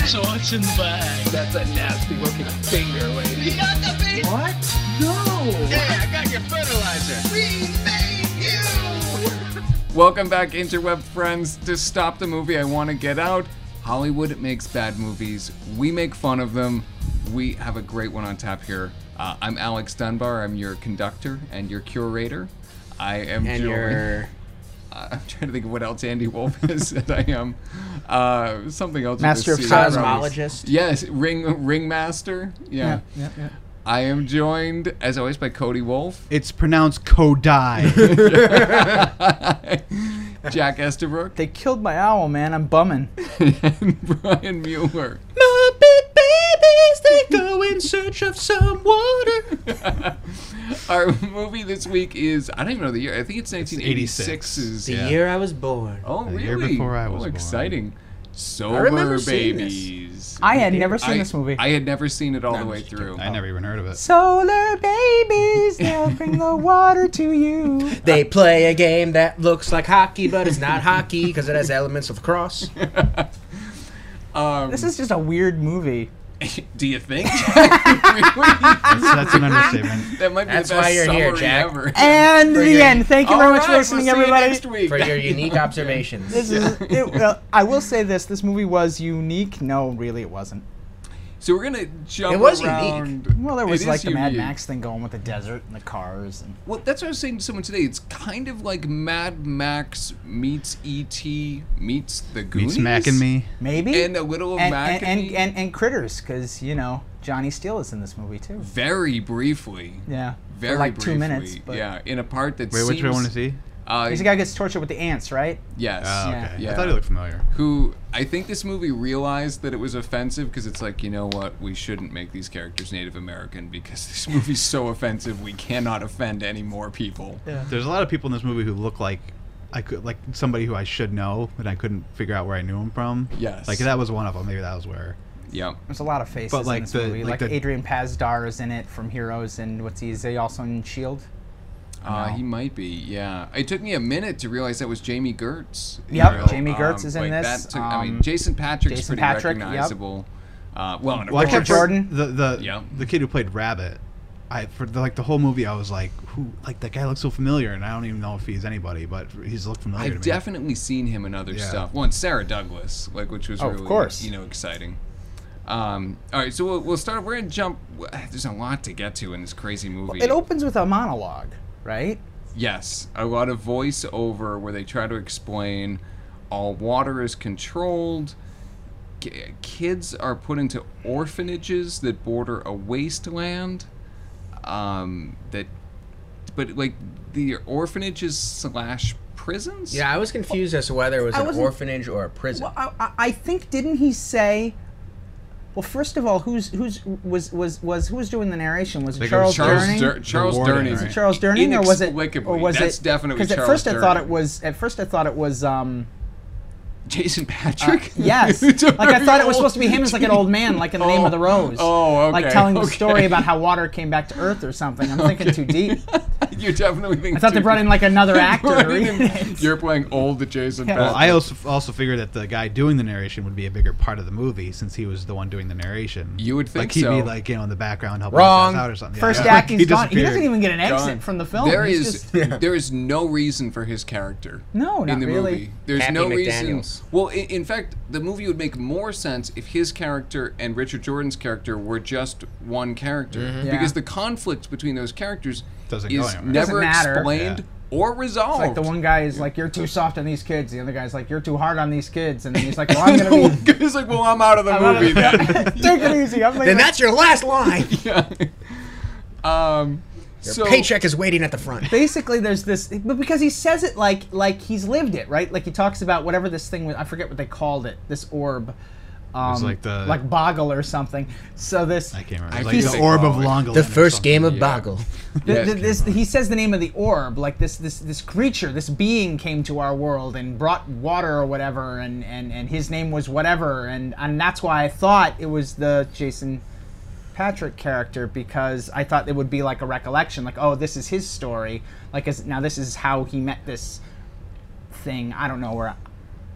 So what's in the bag? That's a nasty looking finger, lady. You got the beat? What? No! Yeah, I got your fertilizer. We made you! Welcome back, interweb friends, to Stop the Movie I Want to Get Out. Hollywood makes bad movies. We make fun of them. We have a great one on tap here. I'm Alex Dunbar. I'm your conductor and your curator. I am And your... I'm trying to think of what else Andy Wolf has said I am. Something else. Master of Cosmologist. Yes, ringmaster. Yeah. I am joined, as always, by Cody Wolf. It's pronounced Kodai. Jack Estabrook. They killed my owl, man. I'm bumming. And Brian Mueller. Muppet babies, they go in search of some water. Our movie this week is, I don't even know the year. I think it's 1986's. The year I was born. Oh, The really? year before I was born. Exciting. remember Sober seeing Babies. I had never seen this movie. I had never seen it all the way through. I never even heard of it. Solar babies, they'll bring the water to you. They play a game that looks like hockey, but it's not hockey because it has elements of lacrosse. This is just a weird movie. Do you think? That's an understatement. That might be That's the best why you're here, summary Jack. ever. And For the your- end. Thank you very much for listening, we'll see you everybody. next week. For your unique observations. This is. I will say this: this movie was unique. No, really, it wasn't. So we're gonna jump It was around. unique. Well, there It was is like the Mad unique. Max thing going with the desert and the cars. And Well, that's what I was saying to someone today. It's kind of like Mad Max meets E.T. meets the Goonies. Meets Mac and Me. maybe. And a little of and, Mac and Me. and Critters, because Johnny Steele is in this movie too. Very briefly. Yeah, Very for like briefly. 2 minutes. But Yeah, in a part that Wait, which one I want to see? he's the guy who gets tortured with the ants, right? Yes. Oh, Yeah. okay. Yeah. I thought he looked familiar. Who I think this movie realized that it was offensive because it's like, you know what, we shouldn't make these characters Native American because this movie's so offensive we cannot offend any more people. Yeah. There's a lot of people in this movie who look like somebody who I should know, but I couldn't figure out where I knew him from. Yes. Like that was one of them. Maybe that was where. Yeah. There's a lot of faces But, like, in this the- movie. like Like the- Adrian Pazdar is in it from Heroes, and is he also in S.H.I.E.L.D.? No. He might be, yeah. It took me a minute to realize that was Jamie Gertz. Yep, Jamie Gertz is in like this. That took, I mean, Jason Patrick's Jason pretty Patrick, yep. recognizable. And of Well, I course, kept Jordan. The kid who played Rabbit. The whole movie I was like, who? Like that guy looks so familiar, and I don't even know if he's anybody, but he's looked familiar to I've me. definitely seen him in other Yeah. stuff. Well, and Sarah Douglas, which was Of really, course. exciting. All right, so we'll start. We're gonna jump. There's a lot to get to in this crazy movie. It opens with a monologue, right? Yes, a lot of voiceover where they try to explain all water is controlled. Kids are put into orphanages that border a wasteland. But like the orphanages / prisons. Yeah, I was confused as to whether it was I an wasn't- orphanage or a prison. Well, I think didn't he say? Well, first of all, who was doing the narration? Was it think it was Charles Durning? Charles warden, Durning. right? Was it Charles Durning, or was it? Inexplicably, Or was that's it? definitely Because at Charles first I thought Durning. it was. At first I thought it was. Jason Patrick. Yes, It's a like I very thought it was old- supposed to be him as like an old man, like in The Name of the Rose. Oh, okay. Like telling the okay. story about how water came back to Earth or something. I'm thinking too deep. You're definitely thinking. I thought they brought in like another actor to read it. You're playing old Jason Yeah. Patrick. Well, I also figured that the guy doing the narration would be a bigger part of the movie since he was the one doing the narration. You would think like he'd so. be like in the background helping Wrong. us out or something. First Yeah. act, he's gone. He disappeared. doesn't even get an exit Gone. from the film. There He's is just- there is no reason for his character. No, in not the really. movie. There's Happy no reason. McDaniels. Well, in fact, the movie would make more sense if his character and Richard Jordan's character were just one character, Yeah. because the conflict between those characters Doesn't go is anywhere. never Doesn't matter. explained Yeah. or resolved. It's like the one guy is like, "You're too soft on these kids." The other guy's like, "You're too hard on these kids." And then he's like, "Well, I'm gonna be." He's like, "Well, I'm out of the I'm out of movie the- then." Take it easy. I'm like, Then that's your last line. Yeah. Your So paycheck is waiting at the front. basically there's this, but because he says it like he's lived it, right? Like he talks about whatever this thing was. I forget what they called it. This orb. was like the- like Boggle or something. So this I can't remember. I Like think the they orb of call it Longolin. The or first something. game of Yeah. Boggle. Yeah. this he says the name of the orb, like this creature, this being came to our world and brought water or whatever, and his name was whatever, and that's why I thought it was the Jason Patrick character, because I thought it would be like a recollection, like, oh, this is his story, like now this is how he met this thing. I don't know where.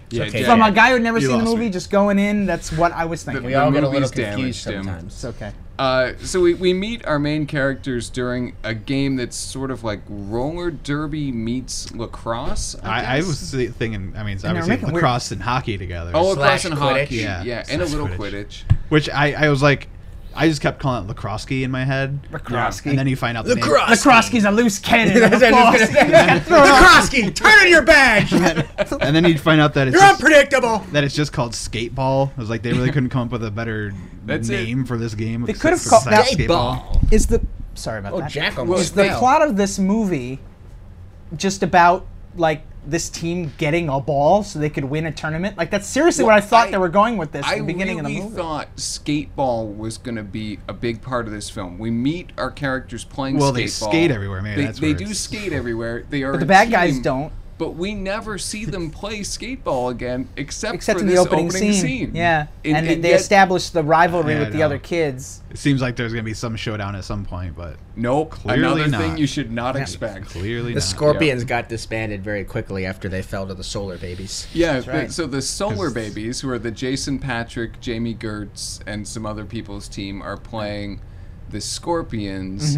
Yeah, okay. From a guy who'd never You seen the lost movie, me. just going in, that's what I was thinking. We all get a little movie's confused damaged him. sometimes. It's okay. So we meet our main characters during a game that's sort of like roller derby meets lacrosse. I guess? was thinking. I mean, it's And they're obviously making weird- lacrosse and hockey together. Oh, lacrosse and Quidditch. hockey. Yeah. And a little Quidditch. Quidditch. Which I was like, I just kept calling it lacrosse-ski in my head. Lacrosse. And then you find out the name. Lacrosse a loose cannon. That's what I was gonna say. Lacrosse, turn in your badge. And then you find out that it's You're just, unpredictable. that it's just called skateball. It was like they really couldn't come up with a better That's name for this game. They could have except called- for Skateball. Is the sorry about Oh, that. Jack Is almost the fell. plot of this movie just about like this team getting a ball so they could win a tournament? Like that's seriously Well, what I thought they were going with this I in the beginning really of the movie. thought skateball was going to be a big part of this film. We meet our characters playing skateball. Well, they skate everywhere. Maybe They, that's they where do it's- skate everywhere. They are But the a bad guys team, don't. But we never see them play skateball again, except for in the this opening scene. Yeah. And they yet- established the rivalry Yeah, with I the know. other kids. It seems like there's gonna be some showdown at some point, but Nope. Clearly Another not. thing you should not expect. clearly The not. Scorpions got disbanded very quickly after they fell to the Solar Babies. Yeah, right. so the Solar Babies, who are the Jason Patrick, Jamie Gertz, and some other people's team, are playing the Scorpions,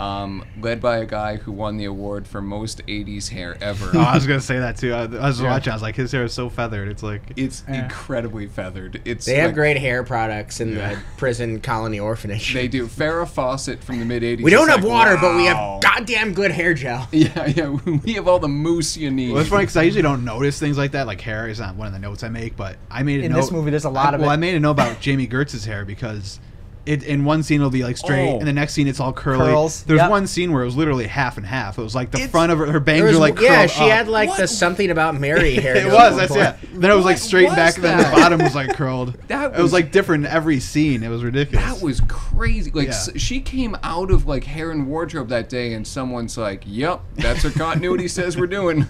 led by a guy who won the award for most 80s hair ever. Oh, I was gonna say that too. I was watching. I was like, his hair is so feathered. It's like It's incredibly feathered. It's They have like- great hair products in the prison colony orphanage. They do. Farrah Fawcett from the mid 80s. we don't is have like, water, but we wow. have goddamn good hair gel. Yeah, we have all the mousse you need. Well, it's funny because I usually don't notice things like that. Like hair is not one of the notes I make, but I made a In note. this movie, there's a lot of Well, it. I made a note about Jamie Gertz's hair because in one scene it'll be like straight, Oh. and the next scene it's all curly. Curls, There's yep. one scene where it was literally half and half. It was like the It's- front of her bangs There was- were like yeah, curled she up. had like the something about Mary hair. It was. That's yeah. Then it was like What straight was back, and then that? the bottom was like curled. That it was was- like different in every scene. It was ridiculous. That was crazy. Like, Yeah. she came out of, like, hair and wardrobe that day, and someone's like, yep, that's what continuity says we're doing.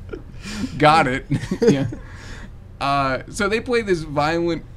Got it. Yeah. So they play this violent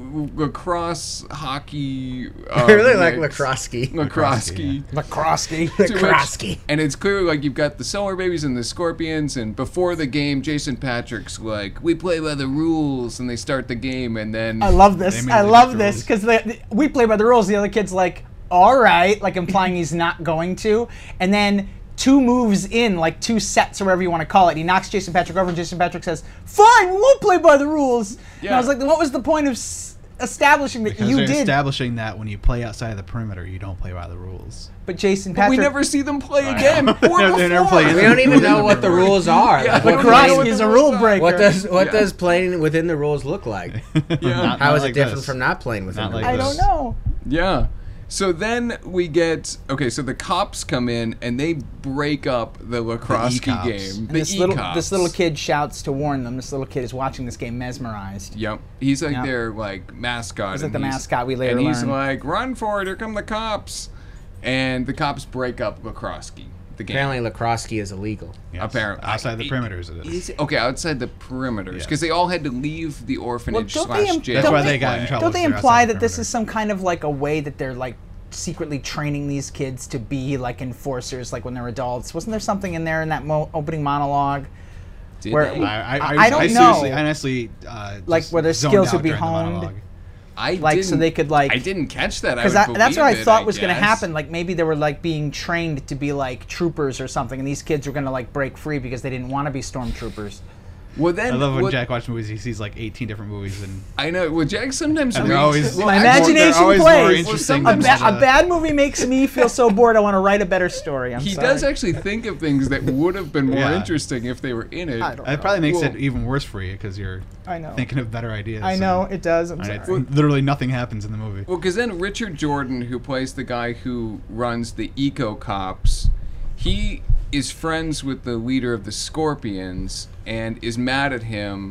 lacrosse, hockey... I really like mix. lacrosse. Lacrosse. Lacrosse. To which- Lacrosse. And it's clearly like you've got the Solar Babies and the Scorpions, and before the game, Jason Patrick's like, we play by the rules, and they start the game, and then... I love this. They made I the love rules. this because we play by the rules. The other kid's like, all right, like implying he's not going to. And then 2 moves in, like 2 sets or whatever you want to call it, he knocks Jason Patrick over, and Jason Patrick says, fine, we won't play by the rules. And Yeah. I was like, what was the point of establishing that because you they're did? establishing that when you play outside of the perimeter, you don't play by the rules. But Jason But Patrick... we never see them play again. Or They never before. play We don't even know what the rules are. Yeah, Like, we what, don't know Lacrosse what playing, is the a rules rule are. breaker. what Yeah. does playing within the rules look like? Not How is like it different this. from not playing within Not the like rules? I this. don't know. Yeah. So then we get so the cops come in and they break up the lacrosse E-cops. game. And The this E-cops. little kid shouts to warn them. This little kid is watching this game mesmerized. Yep. He's like Yep. their like mascot. He's like and the mascot we later And he's learn. like, run for it! Here come the cops! And the cops break up lacrosse the game. Apparently, lacrosse is illegal. Yes. Apparently. outside the perimeters it is. Okay, outside the perimeters, Yeah. because they all had to leave the orphanage Well, don't they slash im- jail. That's Don't why they- they got in trouble. Don't they because they're imply outside the that this perimeter. is some kind of like a way that they're like secretly training these kids to be like enforcers, like when they're adults? Wasn't there something in there in that opening monologue? Did where- they? I don't seriously, know. I honestly, Like, just where their zoned skills out would be during the honed? monologue. I like, so didn't- they could, like- I didn't catch that. Because I would that's what I believe it, thought was going to guess. happen. Like maybe they were like being trained to be like troopers or something, and these kids were going to like break free because they didn't want to be stormtroopers. Well, then I love when what- Jack watches movies. He sees like 18 different movies, and I know. Well, Jack sometimes And reads. they're always- well, My actually, they're imagination always more plays. interesting Well, than sometimes- A bad movie makes me feel so bored. I want to write a better story. I'm He sorry. does actually think of things that would have been more Yeah. interesting if they were in it. I don't it probably makes Well- it even worse for you because you're I know. thinking of better ideas. I know and- it does. I'm and sorry. it's literally nothing happens in the movie. Well, because then Richard Jordan, who plays the guy who runs the Eco Cops, he is friends with the leader of the Scorpions and is mad at him.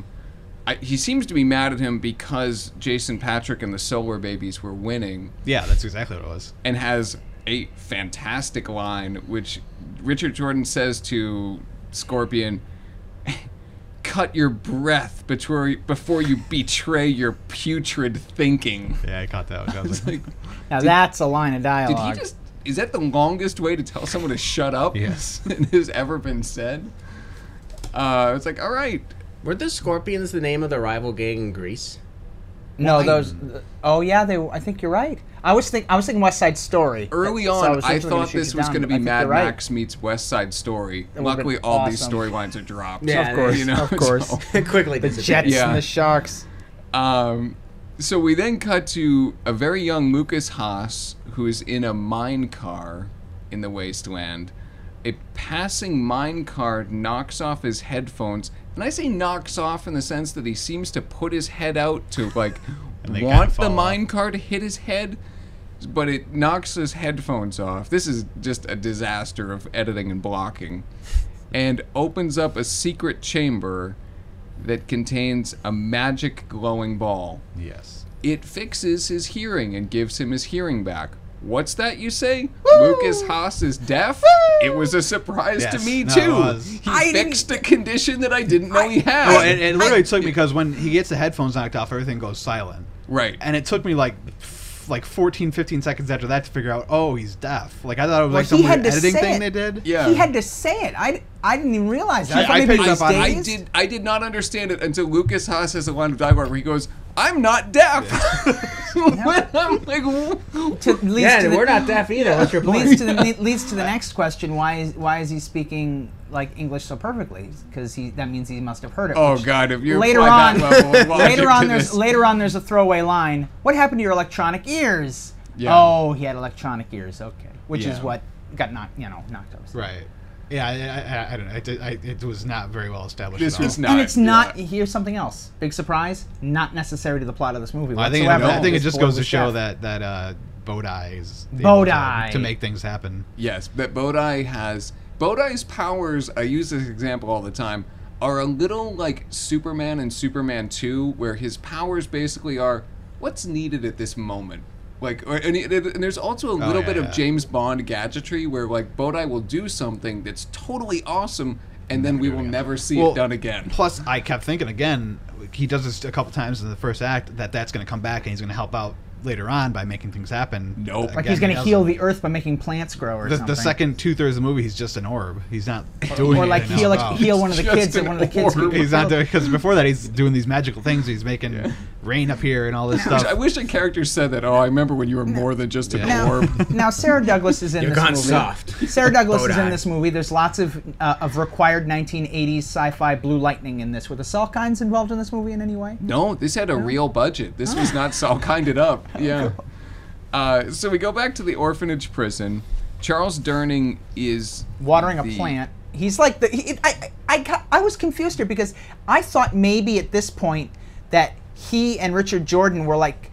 He seems to be mad at him because Jason Patrick and the Solar Babies were winning, Yeah, that's exactly what it was. and has a fantastic line, which Richard Jordan says to Scorpion, cut your breath before you betray your putrid thinking. Yeah, I caught that. I was like, Now that's a line of Did dialogue. he just... Is that the longest way to tell someone to shut up Yes. that has ever been said? It's like, all right, Were the Scorpions the name of the rival gang in Greece? No, those. Oh yeah, they. I think you're right. I was thinking West Side Story. Early So on, was I literally gonna thought shoot this you was down, going to but I be think Mad you're right. Max meets West Side Story. would've Luckily, been all these awesome. storylines are dropped. Yeah, Of course, you know, of course. so- Quickly The disappeared. Jets Yeah. and the Sharks. So we then cut to a very young Lucas Haas, who is in a mine car in the wasteland. A passing mine car knocks off his headphones, and I say knocks off in the sense that he seems to put his head out to like And they kinda want the fall mine off. car to hit his head, but it knocks his headphones off. This is just a disaster of editing and blocking, and opens up a secret chamber that contains a magic glowing ball. Yes. It fixes his hearing and gives him his hearing back. What's that you say? Lucas Haas is deaf? It was a surprise to Yes, me no, it too. was. He I didn't- fixed a condition that I didn't know he had. Well, it literally took me because when he gets the headphones knocked off, everything goes silent. Right. And it took me like 14, 15 seconds after that to figure out, oh, he's deaf. Like, I thought it was Well, like some he weird had to editing say thing it. they did. Yeah. He had to say it. I didn't even realize that. Yeah, I thought I maybe picked it was up on it. dazed. I did not understand it until Lucas Haas has a line of dialogue where he goes, "I'm not deaf." I'm like, Leads Yeah, to the- we're not deaf either. What's your point? leads to the next question. Why is he speaking like English so perfectly? Because that means he must have heard it. oh which God, if you later apply on, that level of logic to this- later on, there's a throwaway line. What happened to your electronic ears? Yeah. Oh, he had electronic ears. Okay, which is Yeah. what got knocked over. Right. Yeah, I don't know. It was not very well established This at all. was not. And it's not. yeah. Here's something else. Big surprise. Not necessary to the plot of this movie. I think whatsoever. I think it This just boy goes to was show deaf. that Bodai is able Bodai. to make things happen. Yes, but Bodai's powers, I use this example all the time, are a little like Superman and Superman 2, where his powers basically are what's needed at this moment. And there's also a little yeah, bit yeah. of James Bond gadgetry where like Bodai will do something that's totally awesome, and then we will never see Well, it done again. Plus, I kept thinking again, he does this a couple times in the first act, that's going to come back and he's going to help out later on by making things happen. Nope. Like Again, he's going he to heal doesn't. the earth by making plants grow or something. The second 2/3 of the movie, he's just an orb. He's not doing or like anything heal else. heal one of the Just kids. an And one of the kids. orb. He's not doing, because before that he's doing these magical things. He's making rain appear and all this stuff. I wish a character said that. Oh, I remember when you were more than just an Now, orb. now Sarah Douglas is in You've this gone movie. soft. Sarah Douglas is in Bodai. this movie. There's lots of required 1980s sci-fi blue lightning in this. Were the Salkinds involved in this movie in any way? No, this had a real budget. This was not so kinded up. Yeah. So we go back to the orphanage prison. Charles Durning is Watering a the- plant. He's like I was confused here because I thought maybe at this point that he and Richard Jordan were like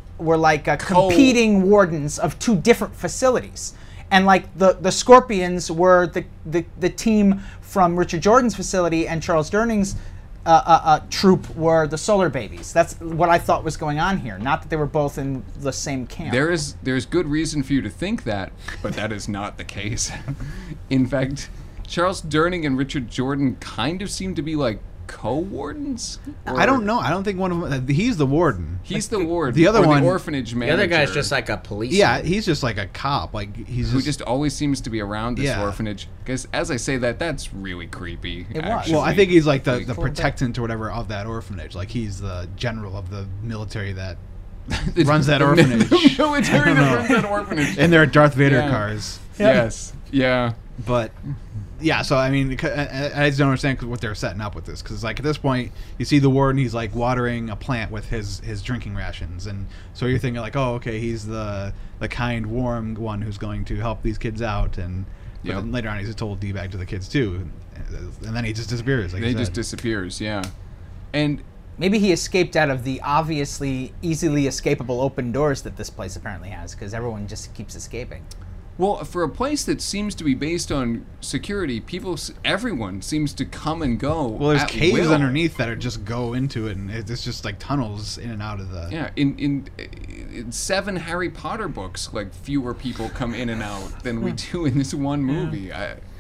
competing wardens of two different facilities, and like the Scorpions were the team from Richard Jordan's facility, and Charles Durning's troop were the Solar Babies. That's what I thought was going on here. Not that they were both in the same camp. There's good reason for you to think that, but that is not the case. In fact, Charles Durning and Richard Jordan kind of seem to be like co-wardens. I don't know. I don't think one of them. He's the warden. He's the ward. The other or one- the orphanage The manager. other guy's just like a police. Yeah, he's just like a cop. Like he's who just always seems to be around this Yeah. orphanage. Because as I say that, that's really creepy. It was. actually. Well, I think he's like the Like, protectant or whatever of that orphanage. Like he's the general of the military that the- runs that the orphanage. The military I don't that know. runs that orphanage. and they're Darth Vader Yeah. cars. Yes. Yeah. But yeah, so I mean, I just don't understand what they're setting up with this, because like at this point, you see the warden, he's like watering a plant with his drinking rations, and so you're thinking like, oh, okay, he's the kind, warm one who's going to help these kids out, and but Yep. then later on he's a total d-bag to the kids too, and then he just disappears. Like He you just said. disappears. Yeah. And Maybe he escaped out of the obviously easily escapable open doors that this place apparently has, because everyone just keeps escaping. well, for a place that seems to be based on security, everyone seems to come and go. Well, there's at caves will. underneath that are just go into it, and it's just like tunnels in and out of the. Yeah, in 7 Harry Potter books, like fewer people come in and out than we do in this one movie.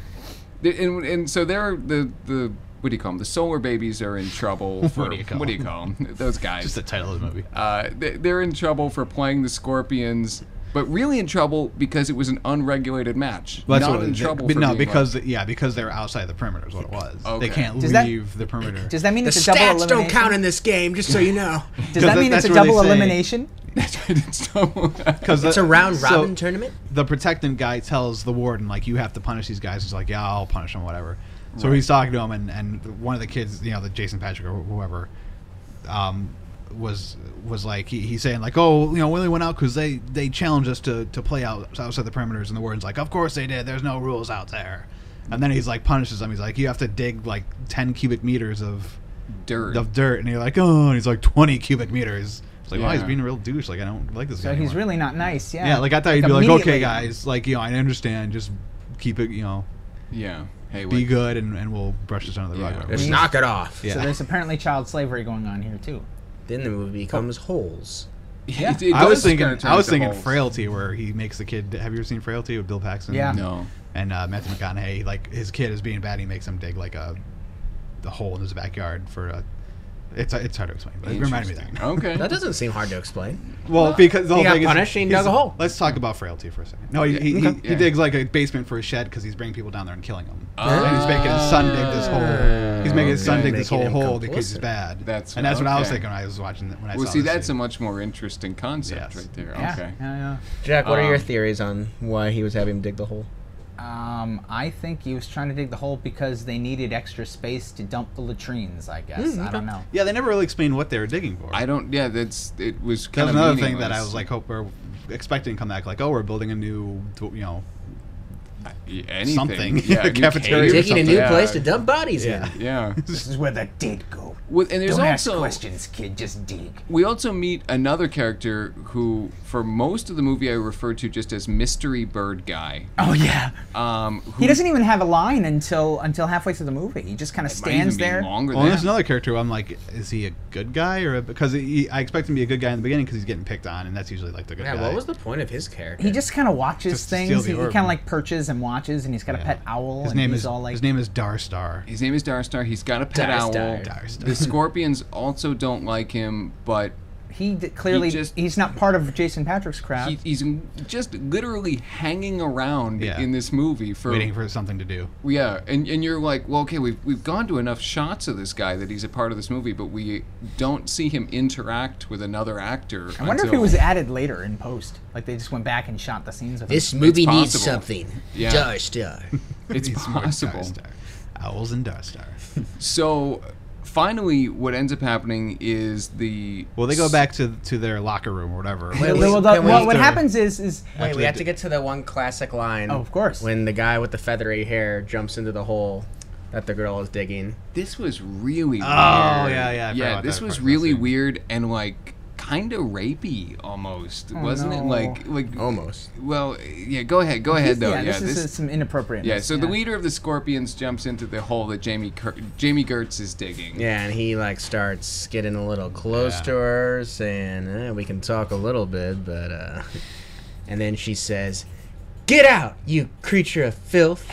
And so they're the what do you call them? The Solar Babies are in trouble for What do you call them? Those guys. Just the title of the movie. They're in trouble for playing the Scorpions. but really in trouble because it was an unregulated match. Well, that's Not what in it- trouble but for no, being because like, because they're outside the perimeter is what it was. Okay. They can't Does that- leave the perimeter. Does that mean The it's a double stats elimination? don't count in this game, just so you know. Does that mean it's that's a where they double say- elimination? that's right, it's double. Because It's a round robin tournament. The protectant guy tells the warden, like, you have to punish these guys. He's like, yeah, I'll punish them, whatever. So he's talking to him, and one of the kids, you know, the Jason Patrick or whoever, was like, he's saying, like, oh, you know, we only went out because they challenged us to play outside the perimeters. And the warden's like, of course they did. There's no rules out there. And then he's like, punishes them. He's like, you have to dig, like, 10 cubic meters of Dirt. And you're like, oh, and he's like, 20 cubic meters. It's like, wow, he's Yeah. being a real douche. Like, I don't like this guy So he's anymore. really not nice. Yeah. Yeah, like I thought he'd be like, okay, immediately. guys, like, you know, I understand, just keep it, you know, Yeah. Hey, be like, good, and we'll brush this under the rug. Yeah. Whatever. Just knock it off. Yeah. So there's apparently child slavery going on here too. Then the movie becomes Holes. Yeah. it I was does thinking, kinda turn I was into thinking holes. Frailty, where he makes the kid. Have you ever seen Frailty with Bill Paxton? Yeah. No. And Matthew McConaughey, like his kid is being bad. He makes him dig like the hole in his backyard for a. It's hard to explain, but it reminded me of that. Okay. That doesn't seem hard to explain. Well, because the whole He got thing punished and he he's- dug a hole. Let's talk about Frailty for a second. No, he Yeah. digs like a basement for his shed because he's bringing people down there and killing them. Oh. And he's making his son dig this hole. He's making his son Okay. dig this Making whole him hole because he's complicit. bad. That's what I was okay. thinking when I was watching it. When I Well, saw see, this that's a scene. much more interesting concept Yes. right there. Yeah. Okay. Yeah. Jack, what are your Um, theories on why he was having him dig the hole? I think he was trying to dig the hole because they needed extra space to dump the latrines. I guess I don't know. Yeah, they never really explained what they were digging for. I don't. Yeah, it was That kind was of another thing that meaningless. I was like, hope we're expecting to come back. Like, oh, we're building a new, you know, Anything. something. Yeah, A cafeteria cave. or Digging a something. new Yeah. place to dump bodies in. Yeah. This is where the dead go. And there's Don't ask also questions, kid. Just dig. we also meet another character who, for most of the movie, I refer to just as Mystery Bird Guy. Oh yeah. Who He doesn't even have a line until halfway through the movie. He just kind of might even stands be there. longer Well, than there's that. another character who I'm like, is he a good guy or because I expect him to be a good guy in the beginning because he's getting picked on, and that's usually like the good Yeah, guy. what was the point of his character? He just kind of watches Just to steal things. the He orb. kind of like perches and watches, and he's got a Yeah. pet owl. His and name he's is all like, his name is Darstar. His name is Darstar. He's got a pet owl. Darstar. The Scorpions also don't like him, but clearly just- he's not part of Jason Patrick's crowd. he's just literally hanging around Yeah. in this movie for Waiting for something to do. Yeah, and you're like, well, okay, we've gone to enough shots of this guy that he's a part of this movie, but we don't see him interact with another actor. I wonder if it was added later in post. Like they just went back and shot the scenes with This him. movie needs possible. something. Yeah. Darstar. It's He's more possible. Darstar. Owls and Darstar. So finally, what ends up happening is Well, they go back to their locker room or whatever. Wait, Well, can we- what happens is Wait, After we they have d- to get to the one classic line. Oh, of course. When the guy with the feathery hair jumps into the hole that the girl is digging. This was really weird. Oh, yeah, I forgot yeah. about This that was part, really that scene. weird and like kind of rapey almost, wasn't it? no. Like Almost. Well, yeah. Go ahead though. yeah, Yeah, this is some inappropriate. Yeah, so the leader of the Scorpions jumps into the hole that Jamie Gertz is digging. Yeah, and he like starts getting a little close Yeah. to her, saying, "We can talk a little bit, but." And then she says, "Get out, you creature of filth!"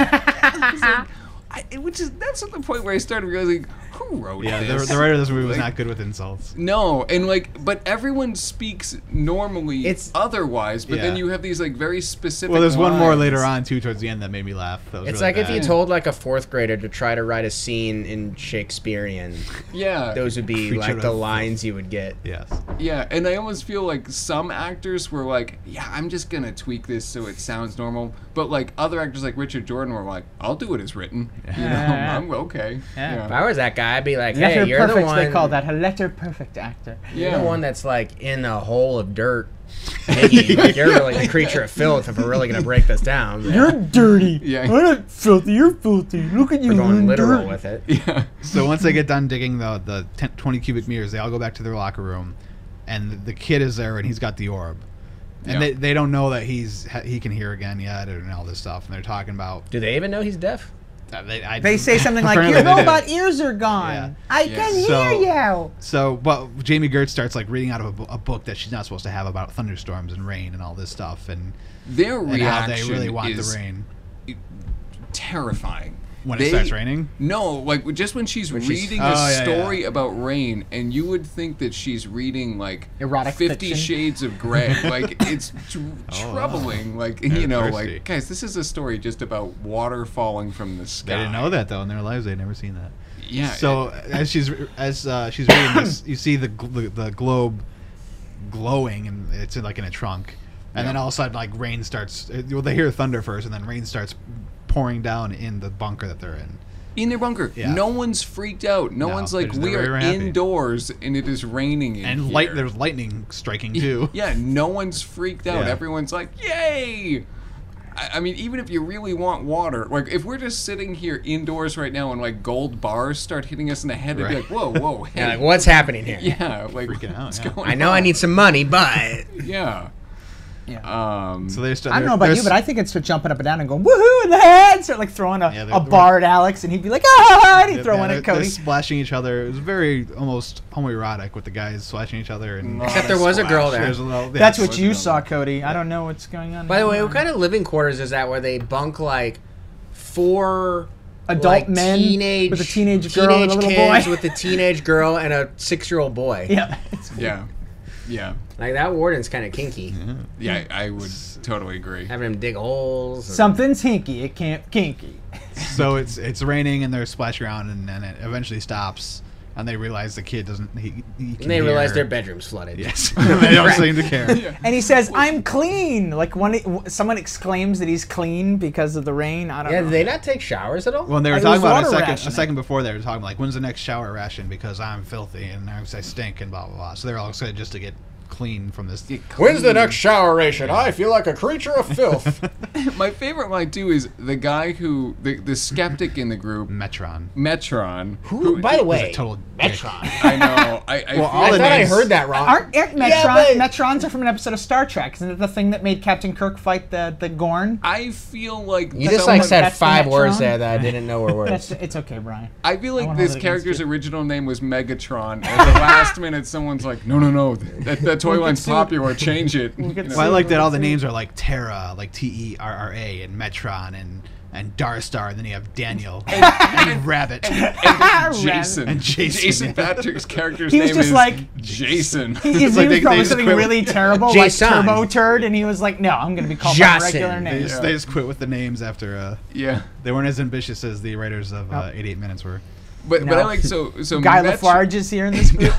That's at the point where I started realizing who wrote Yeah, this. the writer of this movie was Like, not good with insults. No, and but everyone speaks normally. It's- otherwise, but then Yeah. you have these like very specific. Well, there's one more lines. later on too, towards the end, that made me laugh. That was It's really like if bad. you told like a fourth grader to try to write a scene in Shakespearean, Yeah, those would be Creature like of the filth. lines you would get. Yes. yeah, and I almost feel like some actors were like, "Yeah, I'm just gonna tweak this so it sounds normal," but like other actors like Richard Jordan were like, "I'll do it as written." You know, Yeah. I'm okay. Yeah. If I was that guy, I'd be like, letter "Hey, you're the perfect. one." They call that a letter perfect actor. You're Yeah. the one that's like in a hole of dirt. Digging. Like, you're really the creature of filth if we're really gonna break this down. You're dirty. Yeah. I'm not filthy. You're filthy. Look at you. We're going you're literal dirty. with it. Yeah. So once they get done digging the 20 cubic meters, they all go back to their locker room, and the kid is there, and he's got the orb. And Yeah. they don't know that he can hear again yet, and all this stuff. And they're talking about. Do they even know he's deaf? They say something like, Apparently "Your they do. robot ears are gone. Yeah. I Yeah. can So- hear you." So, but Jamie Gertz starts like reading out of a book that she's not supposed to have about thunderstorms and rain and all this stuff, and Their how reaction they really want is the rain. terrifying. When it starts raining? No, like just when she's reading a Oh, yeah, story about rain, and you would think that she's reading like Erotic 50 fiction. Shades of Grey. Like it's troubling. Like They're you know, thirsty. like guys, this is a story just about water falling from the sky. They didn't know that though in their lives. They'd never seen that. Yeah. So as she's reading this, you see the globe glowing, and it's like in a trunk. And then all of a sudden, like rain starts. Well, they hear thunder first, and then rain starts pouring down in the bunker that they're in. in their bunker. Yeah. No one's freaked out. No one's like, they're we are very happy. indoors and it is raining in And here. there's lightning striking too. Yeah, no one's freaked out. Yeah. Everyone's like, yay! I mean, even if you really want water, like if we're just sitting here indoors right now and like gold bars start hitting us in the head, it'd be Right. like, whoa, whoa, hey. Yeah, like, what's happening here? Yeah, like Freaking out, what's yeah. going I know on? I need some money, but Yeah. Yeah. So they start. I don't know about you, but I think it's for jumping up and down and going woohoo in the head, start like throwing Yeah, a bar at Alex, and he'd be like ah, and he'd throw one at They're Cody. splashing each other. It was very almost homoerotic with the guys splashing each other. And except there was a girl there. there's a little, That's yeah, what you saw, Cody. I don't know what's going on. By the way, here. what kind of living quarters is that where they bunk like 4 Adult like, men teenage, with a teenage girl and a little kids boy? with a teenage girl and a 6-year-old boy? Yeah. Yeah. Yeah. Like that warden's kind of kinky. Yeah, I would totally agree. Having him dig holes. and- Something's hinky. It can't kinky. So it's raining and they're splashing around and then it eventually stops and they realize the kid doesn't. He can and they realize hear- their bedroom's flooded. Yes, they don't seem to care. And he says, "I'm clean." Like when someone exclaims that he's clean because of the rain. I don't Yeah, know. did they not take showers at all? When they were It talking was about water a rationing. second before, they were talking like, when's the next shower ration because I'm filthy and I stink and blah blah blah. So they're all excited just to get clean from this. When's the next shower ration? I feel like a creature of filth. My favorite line too is the guy who the skeptic in the group, Metron. Metron. Who, by the way, a total dick. Metron. I know. I Well, all I the thought I names- heard that wrong. Aren't Metron? Yeah, but- Metrons are from an episode of Star Trek. Isn't it the thing that made Captain Kirk fight the Gorn? I feel like You just like said That's the 5 words Metron? there that I didn't know were words. It's okay, Brian. I feel like won't this hold it against character's you. original name was Megatron. At the last minute, someone's like, no, that toy line's sued. popular. Change it. You know? Well, I like that all the names are like Terra, like Terra, and Metron, and Darstar, and then you have Daniel and Rabbit. Jason. And Jason. Patrick's character's He was name just is like- Jason. He It's like was they probably just something quit- really terrible, Jason. like Turbo Turd, and he was like, "No, I'm going to be called by my Jason. regular They name." just, they just quit with the names after. Yeah. They weren't as ambitious as the writers of 88 Minutes were. But No. I like so Guy Met- Lafarge is here in this group.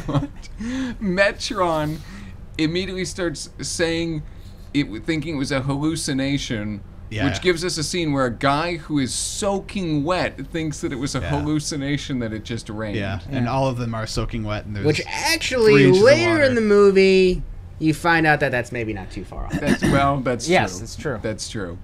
Metron immediately starts saying thinking it was a hallucination. Yeah. Which gives us a scene where a guy who is soaking wet thinks that it was a Yeah. hallucination that it just rained. Yeah, and all of them are soaking wet. And there's Which 3 actually, inches of later water. in the movie, you find out that that's maybe not too far off. That's true. Yes, it's true. That's true.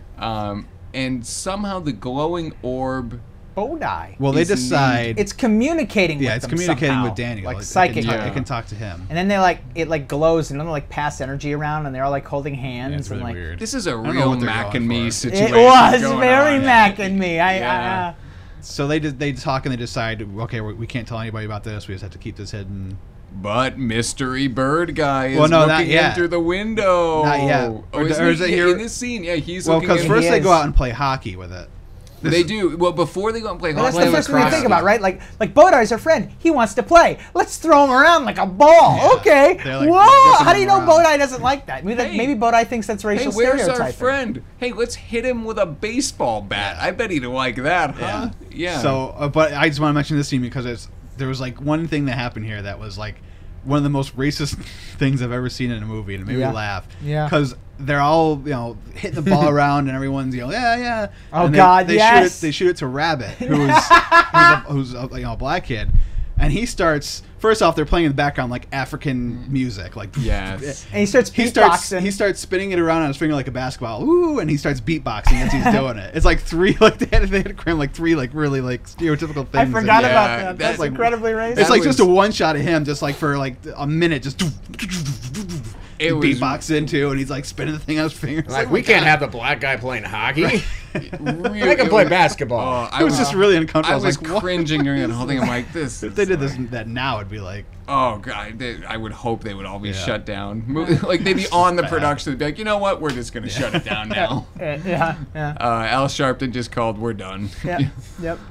And somehow the glowing orb. Bodai. Well, they is decide. It's communicating. yeah, with it's them communicating somehow, with Daniel. like It psychic. can, Yeah. it can talk to him. And then it glows, and then they like pass energy around, and they're all like holding hands. Yeah, it's really and, like, weird. This is a don't know real what they're Mac going and me for. situation. It was going very on. Mac and me. Yeah. So they talk and they decide, okay, we can't tell anybody about this. We just have to keep this hidden. But mystery bird guy is Well, no, not looking in yet. thing through the window. Not yet. Or is it he, here- in this scene? Yeah, he's Well, looking because in. first He they is. go out and play hockey with it. They do. Well, before they go and play Well, that's hockey, the first thing you lacrosse. think about, right? Like Bodai's our friend. He wants to play. Let's throw him around like a ball. Yeah. Okay. They're, like, Whoa! whipping How do you know him around. Bodai doesn't like that? Hey. Maybe Bodai thinks that's Hey, racial where's stereotyping. our friend? Hey, let's hit him with a baseball bat. I bet he'd like that, huh? Yeah. So, but I just want to mention this scene because there was like one thing that happened here that was like one of the most racist things I've ever seen in a movie, and it made Yeah. me laugh. Yeah. Because they're all hitting the ball around, and everyone's yeah. Oh, And God, they yes. They shoot it to Rabbit, who's a black kid, and he starts. First off, they're playing in the background like African music, like Yes. And he starts He starts beatboxing. spinning it around on his finger like a basketball. Ooh, and he starts beatboxing as he's doing it. It's like 3 they had to cram like 3 really like stereotypical things. I in forgot there. about Yeah, that. that's That's like- incredibly racist. It's like was- just a one shot of him, just like for like a minute, just It was- beatbox into, and he's like spinning the thing on his finger. It's Like, oh we my can't God. have the black guy playing hockey. Really, I can play basketball. I It was just really uncomfortable. I was like, what? cringing during that whole thing. I'm like, this. If they did that now, it'd be like, Oh god, I would hope they would all be Yeah. shut down. Like they'd be on the production. They'd be like, you know what? We're just gonna shut it down now. Yeah. Al Sharpton just called. We're done. Yep.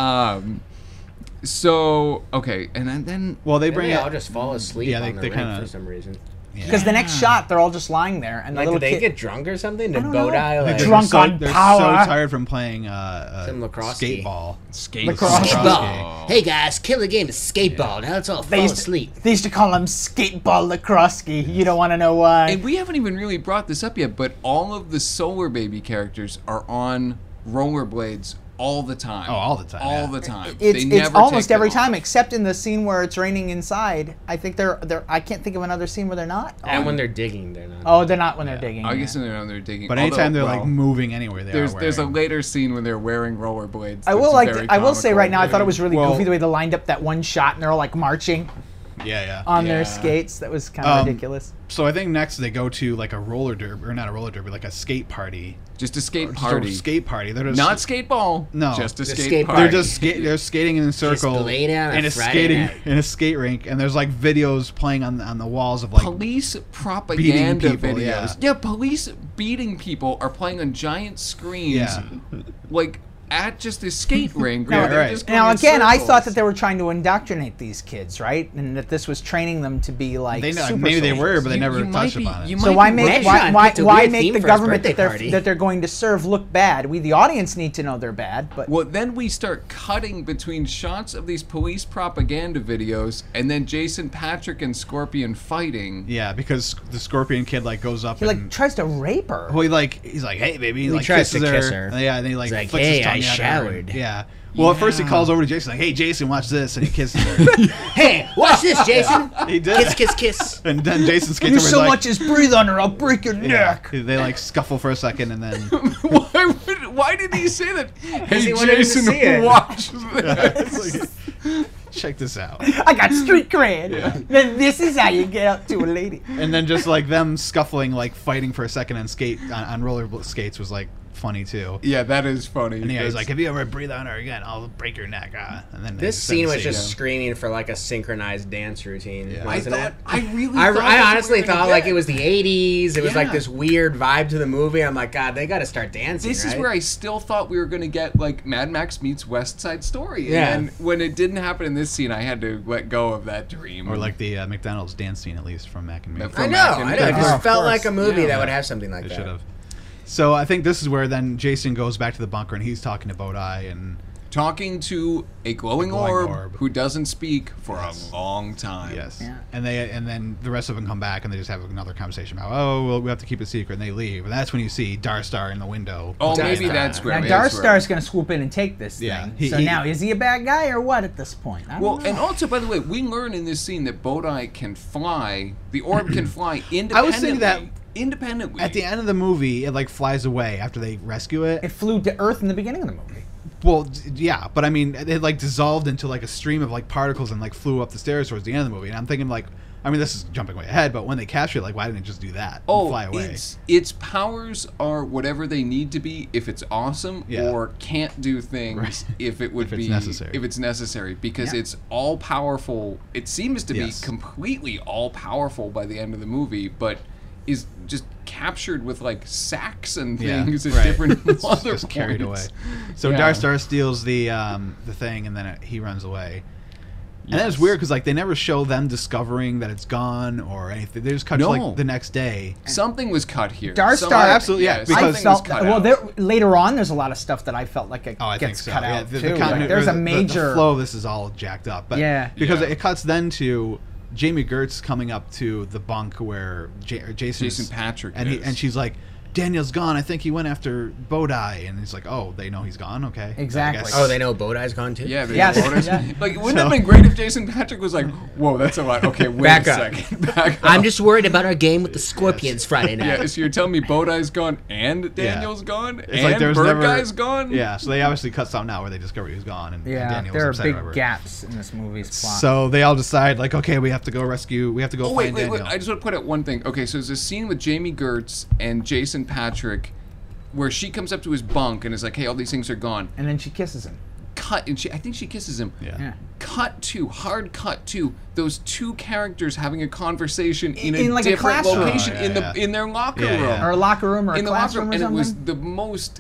So okay, and then Well, they Then bring they all it. just fall asleep Yeah, on they the kinda- rink for some reason. Because the next shot, they're all just lying there, and the Like, little did they kid. get drunk or something? Did don't know. Bodai like They're Drunk so, on they're power. so tired from playing Some lacrosse skateball. skate. Lacrosse. skateball? Hey guys, killer game is skateball. Now let's all fall asleep. They used to call him skateball lacrosse. You don't want to know why. And we haven't even really brought this up yet, but all of the Solar Baby characters are on rollerblades all the time. Oh, all the time, All yeah. the time. It's They never almost take every them off. time, except in the scene where it's raining inside. I think they're. I can't think of another scene where they're not. And when they're digging, they're not. Oh, they're not when they're digging. I guess yeah. they're digging. But anytime Although, they're like well, moving anywhere, they are there's a wearing. later scene when they're wearing rollerblades. I will that's very I will say comical. right now, I thought it was really Well- goofy the way they lined up that one shot and they're all like marching Yeah. on their Yeah. skates. That was kind of ridiculous. So I think next they go to like a roller derby, or not a roller derby, like a skate party. Just a skate Just party. a skate party. They're just Not skateball. No. Just a The skate, skate party. They're just they're skating in a circle lay down on in a Friday skating night. in a skate rink, and there's like videos playing on the walls of like Police propaganda people, videos. Yeah, police beating people are playing on giant screens. Yeah. Like at just a skate rink. Yeah, where they're right. just going Now in again, I thought circles. that they were trying to indoctrinate these kids, right? And that this was training them to be like they know, super maybe they soldiers. were, but they You- never you might touched be- upon it. you So might why be make right. why Deadshot why, picked a why weird make theme the for his government birthday party. that they're going to serve look bad? We the audience need to know they're bad, but Well, then we start cutting between shots of these police propaganda videos and then Jason Patrick and Scorpion fighting. Yeah, because the Scorpion kid like goes up he like and tries to rape her. well, he's like, hey baby, he like tries to kisses kiss her. And yeah, and he like He's like, flicks his "Hey, tongue I at her. showered." Yeah. Well, at first he Yeah. calls over to Jason like, hey Jason, watch this, and he kisses her. Hey, watch this, Jason. He did. Kiss, kiss, kiss. And then Jason skates You over so like, much as breathe on her, I'll break your yeah. neck. They like scuffle for a second and then Why did he say that? Hey, he wanted him to Jason, see it. watch this. check this out. I got street cred. Then this is how you get up to a lady. And then just like them scuffling, like fighting for a second on roller skates was like funny too. Yeah, that is funny. And yeah, he's That's- like, if you ever breathe on her again, I'll break your neck. And then This they scene was send the just screaming for like a synchronized dance routine, Yeah. I wasn't thought, it? I really I thought that's what honestly we were gonna thought like get. it was the 80s. It was like Yeah. this weird vibe to the movie. I'm like, God, they got to start dancing. This is right? where I still thought we were going to get like Mad Max meets West Side Story. Yeah. And when it didn't happen in this scene, I had to let go of that dream. Or like the McDonald's dance scene, at least from Mac and Me. From I know. Mac and I know. It Mac. just of felt course. like a movie Yeah. that would have something like They that. should have. So I think this is where then Jason goes back to the bunker and he's talking to Bodai and Talking to a glowing, orb who doesn't speak for Yes. a long time. yes, Yeah. and then the rest of them come back and they just have another conversation about well we have to keep it secret and they leave and that's when you see Darstar in the window. Oh, Darstar. maybe that's where. Now maybe that's where- Darstar's going to swoop in and take this Yeah, thing. he- So he- now, is he a bad guy or what at this point? I don't Well, know. and also, by the way, we learn in this scene that Bodai can fly. The orb can fly independently. I was thinking that independently. At the end of the movie, it like flies away after they rescue it. It flew to Earth in the beginning of the movie. Well, yeah, but I mean, it like dissolved into like a stream of like particles and like flew up the stairs towards the end of the movie. And I'm thinking like, I mean, this is jumping way ahead, but when they capture it, like, why didn't it just do that? And fly away. Its powers are whatever they need to be if it's awesome, Yeah. or can't do things Right. if it would If it's be necessary. If it's necessary, because Yeah. it's all powerful. It seems to Yes. be completely all powerful by the end of the movie, but is just captured with like sacks and things at right. different It's other just carried away. points. So Yeah. Darstar steals the thing, and then he runs away. And then it's Yes. weird because like they never show them discovering that it's gone or anything. They just cut to No. like the next day. Something was cut here. Darstar- Something- Absolutely, yeah, yeah, because- I something was felt cut well. out. There later on, there's a lot of stuff that I felt like it Oh, I think gets so. cut Yeah, out the too. continuity- Like, there's or a the major flow of this is all jacked up. But Yeah. because Yeah. it cuts then to Jamie Gertz coming up to the bunk where Jason Patrick and is. and she's like, Daniel's gone. I think he went after Bodai, and he's like, oh, they know he's gone. Okay, Exactly. I guess. Oh, they know Bodai's gone too? Yeah, they Yes. have orders. Yeah. Like, wouldn't it have been great if Jason Patrick was like, "Whoa, that's a lot." Okay, wait Back a up. second. Back up. I'm just worried about our game with the Scorpions Friday night. Yeah, so you're telling me Bodai's gone and Daniel's gone It's and like there's Bird never Guy's gone? Yeah, so they obviously cut something out where they discover he was gone, and Yeah, Daniel there are was upset big or whatever. gaps in this movie's plot. So they all decide like, okay, we have to go rescue. We have to go Oh, wait, find wait, Daniel. wait. I just want to point out one thing. Okay, so there's a scene with Jamie Gertz and Jason Patrick where she comes up to his bunk and is like, "Hey, all these things are gone." and then she kisses him. cut, and I think she kisses him. Yeah. Hard cut to those two characters having a conversation in In a like a different classroom. location Oh, yeah. in their locker Yeah, room. yeah. Or a locker room or a In the locker classroom room, or and it was something. the most.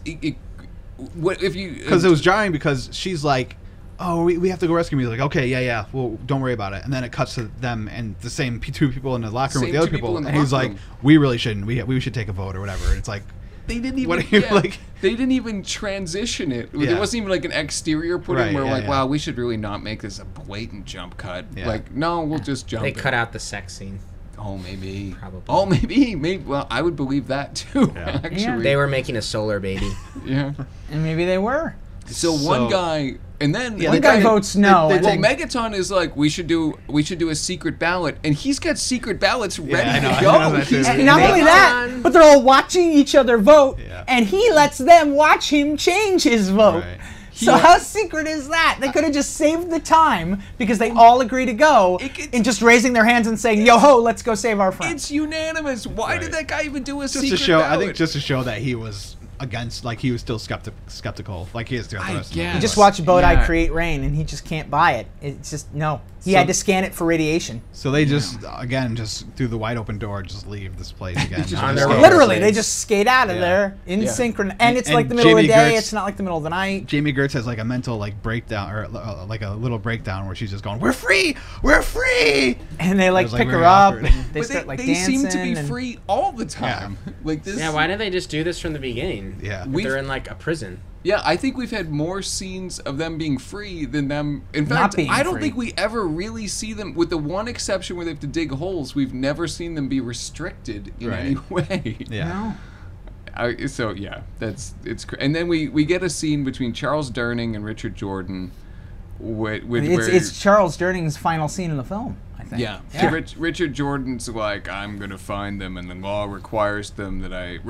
What if you? Because it was jarring because she's like, oh, we have to go rescue me. He's like, okay, yeah, well, don't worry about it. And then it cuts to them and the same two people in the locker room with Same the other two people people. in the And he's locker like, room. we really shouldn't. We should take a vote or whatever. And it's like, They didn't even. What are you, like- They didn't even transition it. Yeah. There wasn't even like an exterior put Right, in where yeah, like, yeah. wow, we should really not make this a blatant jump cut. Yeah. Like, no, we'll just jump. They it. cut out the sex scene. Oh, maybe. Probably. Oh, maybe. Well, I would believe that too. Yeah. Actually, They were making a solar baby. Yeah. And maybe they were. So one guy, and then One guy votes no, and Well, then- Megaton is like, we should do a secret ballot, and he's got secret ballots ready I know, to I go. know that too. He's- And not only Megaton. that, but they're all watching each other vote, Yeah. and he lets them watch him change his vote. Right. So how secret is that? They could have just saved the time because they all agree to go and just raising their hands and saying, "Yo ho, let's go save our friend." It's unanimous. Why Right. did that guy even do a just secret to show, ballot? I think just to show that he was against, like he was still skeptical, like he is throughout the I rest of the guess. movie. You just watch Bodai Yeah. create rain, and he just can't buy it. It's just no. He So- had to scan it for radiation. So they just, again, just through the wide open door, just leave this place again. Just on their escape. own. Literally, they Rollerblades. just skate out of Yeah. there in Yeah. synchron. And it's And like the middle of the Jamie day. Gertz- It's not like the middle of the night. Jamie Gertz has like a mental like breakdown or like a little breakdown where she's just going, "We're free, we're free." And they like was, like, pick her very up. awkward. And they But start like they dancing. seem to be and- free all the time. Like this. Yeah, why didn't they just do this from the beginning? Yeah. If We've- they're in like a prison. Yeah, I think we've had more scenes of them being free than them. In Not fact, being I don't free. think we ever really see them, with the one exception where they have to dig holes. We've never seen them be restricted in Right. any way. Yeah. No. So yeah, and then we get a scene between Charles Durning and Richard Jordan, where It's Charles Durning's final scene in the film, I think. yeah. So Richard Jordan's like, I'm gonna find them, and the law requires that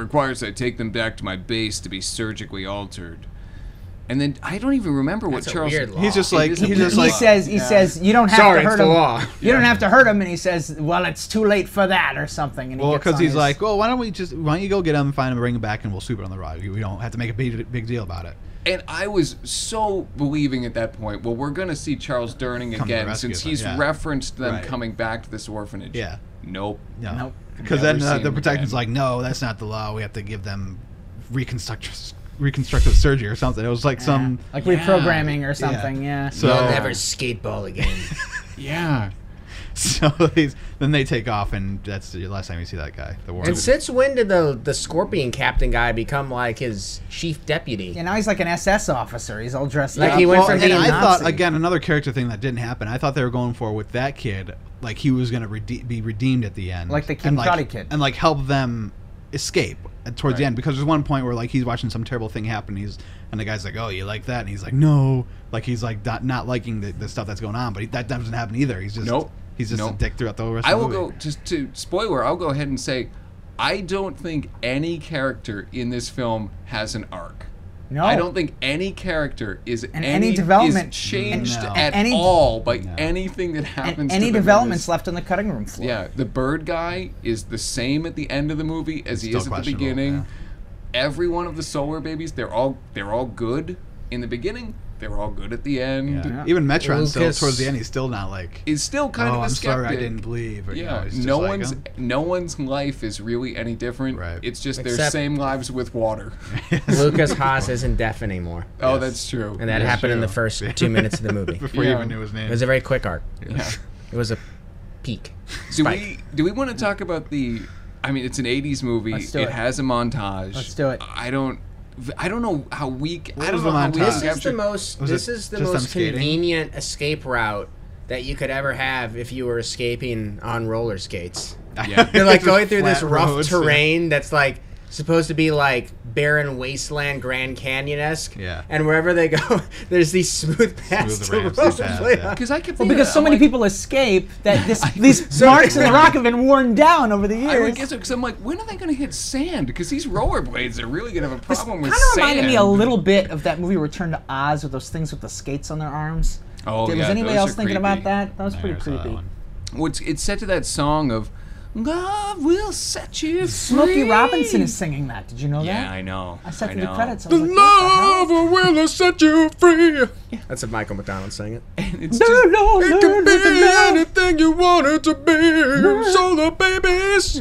I take them back to my base to be surgically altered. And then I don't even remember what That's a Charles. weird law. He's just It like is a he's weird just law. He like says you don't have Sorry, to hurt it's the him. law. You don't have to hurt him, and he says, well, it's too late for that or something. And he well gets because on he's his- like, well, why don't you go get him, find him, bring him back, and we'll sweep it on the rug. We don't have to make a big deal about it. And I was so believing at that point, well, we're going to see Charles Durning Come to again rescue since them, he's yeah. referenced them Right. coming back to this orphanage. Yeah. Nope. No. Nope. Because Never then seen the him protection's again. like, no, that's not the law. We have to give them reconstructive surgery or something. It was like some. like Yeah. reprogramming or something. Yeah. So You'll never skateball again. Yeah. so then they take off, and that's the last time you see that guy. The warden. And since when did the Scorpion Captain guy become like his chief deputy? Yeah, now he's like an SS officer. He's all dressed Like up. he went Well, from and being I Nazi. thought again another character thing that didn't happen. I thought they were going for with that kid, like he was gonna be redeemed at the end, Like the Kid and Karate Kid. and like help them escape towards the Right. end. Because there's one point where like he's watching some terrible thing happen. And the guy's like, "Oh, you like that?" And he's like, "No," like he's like not liking the stuff that's going on. But that doesn't happen either. He's just Nope. He's just Nope. a dick throughout the rest I of the will movie. go just to spoiler. I'll go ahead and say, I don't think any character in this film has an arc. No. I don't think any character is any development- is changed No. at any- all by No. anything that happens. And to any them in developments this. left on the cutting room floor. Yeah, the bird guy is the same at the end of the movie as he Still is at the questionable, beginning. yeah. Every one of the solar babies, they're all good in the beginning. They're all good at the end. Yeah. Even Metron still Lucas- towards the end, he's still not like, Is still kind "Oh, of a I'm skeptic. sorry, I didn't believe." Or, you know, Yeah, it's just no like, one's life is really any different. Right. It's just their Except- same lives with water. Lucas Haas isn't deaf anymore. Oh, Yes. that's true. And that That's happened in the true. first 2 minutes of the movie. before you Yeah. even knew his name. It was a very quick arc. Yeah. It was a peak. Do we want to talk about the? I mean, it's an '80s movie. Let's do It it. has a montage. Let's do it. I don't know how weak. What I don't was know the how we montage? This is captured. the most. Was This it is the just them most skating? convenient escape route that you could ever have if you were escaping on roller skates. Yeah. You're like Just going through this flat rough roads. terrain that's like supposed to be like barren wasteland, Grand Canyon-esque. Yeah. And wherever they go, there's these smooth paths Smooth to ramps, roll these paths, play yeah. on. Because I kept Well, thinking because so I'm many like- people escape that these marks in the rock have been worn down over the I years. would guess because I'm like, when are they going to hit sand? Because these rollerblades are really going to have a This problem kind with of sand. reminded me a little bit of that movie Return to Oz with those things with the skates on their arms. Oh, Was yeah, anybody those else are thinking creepy. about that? That was I pretty never saw that creepy. one. Well, it's set to that song of Love will set you free. Smokey Robinson is singing that. Did you know Yeah, that? I know. I said I through the know. credits. I was like, what the hell? will set you free. That's a Michael McDonald saying it. And it's No, just, no, It no, can be no, no. anything you want it to be. Solar babies.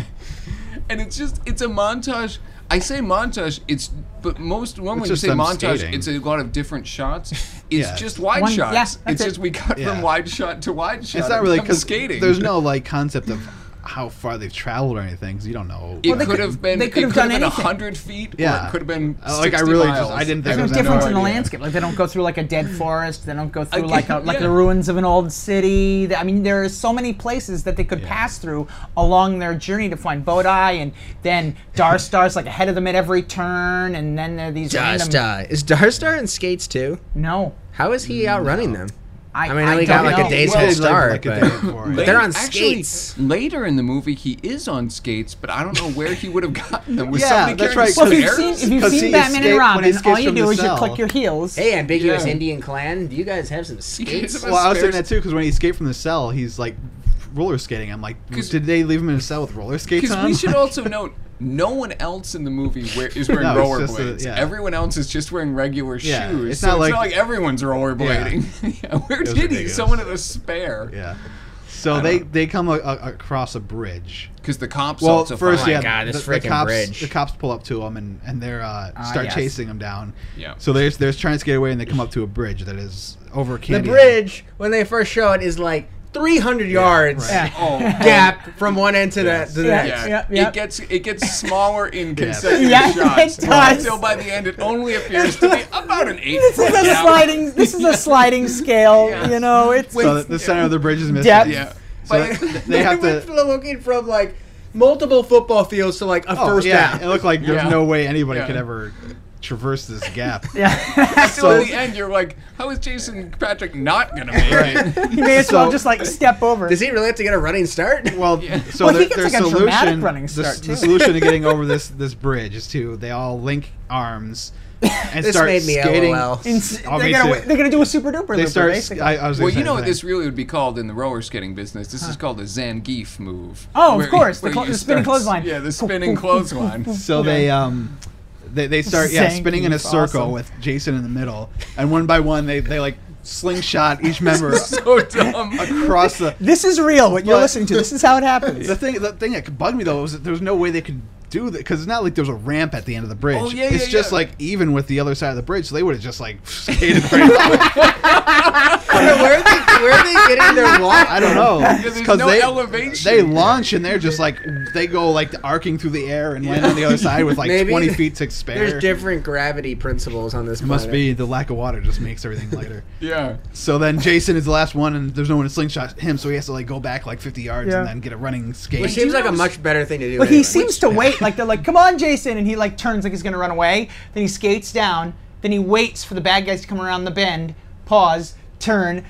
and it's a montage. I say montage. But most when It's you just say them montage, skating. it's a lot of different shots. It's Yeah. just wide One- shots. yeah, that's it's it. just we cut Yeah. from wide shot to wide shot. It's not really of them because skating. there's no like concept of how far they've traveled or anything. 'Cause you don't know. It they could could- have been. they It could could have have done been anything. 100 feet. Or Yeah. it could have been. Like, I 60 really miles. just- I didn't think There's it no was difference no in the idea. landscape. Like they don't go through like a dead forest. They don't go through Again, like yeah. the ruins of an old city. I mean, there are so many places that they could pass through along their journey to find Bodai, and then Darstar's like ahead of them at every turn, and then there are these random. Darstar. Is Darstar in skates too? No, How is he outrunning them? I I know he got don't like know. a day's Well, head like- start, like a but, day before, but yeah. they're on Actually, skates. later in the movie, he is on skates, but I don't know where he would have gotten them. Was Yeah, somebody that's carrying right, Well, if Because- you've spares? seen, if you've 'Cause seen he Batman and escaped when he Robin, escapes all you from do the is you cell. click your heels. Hey, ambiguous Yeah. Indian clan. Do you guys have some skates? Yes. Well, I was saying Spares- that too because when he escaped from the cell, he's like roller skating. I'm like, 'Cause- did they leave him in a cell with roller skates Because on? we should also note, no one else in the movie is wearing No, it's just rollerblades. yeah. Everyone else is just wearing regular Yeah, shoes. it's So not like- everyone's rollerblading. Yeah. Where was did he? ridiculous. Someone had a spare. Yeah. So I they don't they come across a bridge. Because the cops Well, also first, find yeah, God, this the frickin' cops, bridge. the cops pull up to them and they're start yes. chasing them down. Yeah. So they're trying to skate away and they come up to a bridge that is over The canyon. bridge, when they first show it, is like 300 yards Yeah. Oh, gap from one end to the Yeah. next. yeah. Yep. It gets smaller in consecutive Yeah, shots. it does. Until by the end, it only appears to be about an 8 This is foot a gap. sliding. This is a sliding scale. Yeah. You know, it's So the center of the bridge is missing. Depth. Yeah. So they have went to. from looking from like multiple football fields to like a Oh, first yeah. down. It looked like there's Yeah. no way anybody Yeah. could ever traverse this gap. yeah. Until So- at the end, you're like, how is Jason Patrick not going to make it? You may as well So- just like step over. Does he really have to get a running start? Well, so Well, he their, gets their like a dramatic solution, running start, the too. solution to getting over this bridge is they all link arms and This start made me skating. LOL. Oh, me too. They're gonna do a super duper. They looper, start. basically. I was Well, gonna you know say what that. this really would be called in the roller skating business? This is called a Zangief move. Oh, of course, the where you spinning start- clothesline. Yeah, the spinning clothesline. So they start spinning in a Zangief, circle awesome. with Jason in the middle, and one by one they like slingshot each member So dumb. across the. This is real. What you're But- listening to. This is how it happens. The thing that bugged me though was that there was no way they could do that because it's not like there's a ramp at the end of the bridge. Oh, yeah, it's yeah, just yeah. like even with the other side of the bridge, so they would have just like skated right off. where are they getting their walk? I don't know. Because there's no they elevation. they launch and they're just like they go like arcing through the air and land on the other side with like Maybe 20 feet to spare. There's different gravity principles on this It must planet. be the lack of water just makes everything lighter. Yeah. So then Jason is the last one, and there's no one to slingshot him, so he has to like go back like 50 yards Yeah. and then get a running skate. Which do you seems like a know- much better thing to do. But he anyway. seems to wait. Like they're like, "Come on, Jason," and he like turns like he's gonna run away. Then he skates down. Then he waits for the bad guys to come around the bend. Pause. Turn.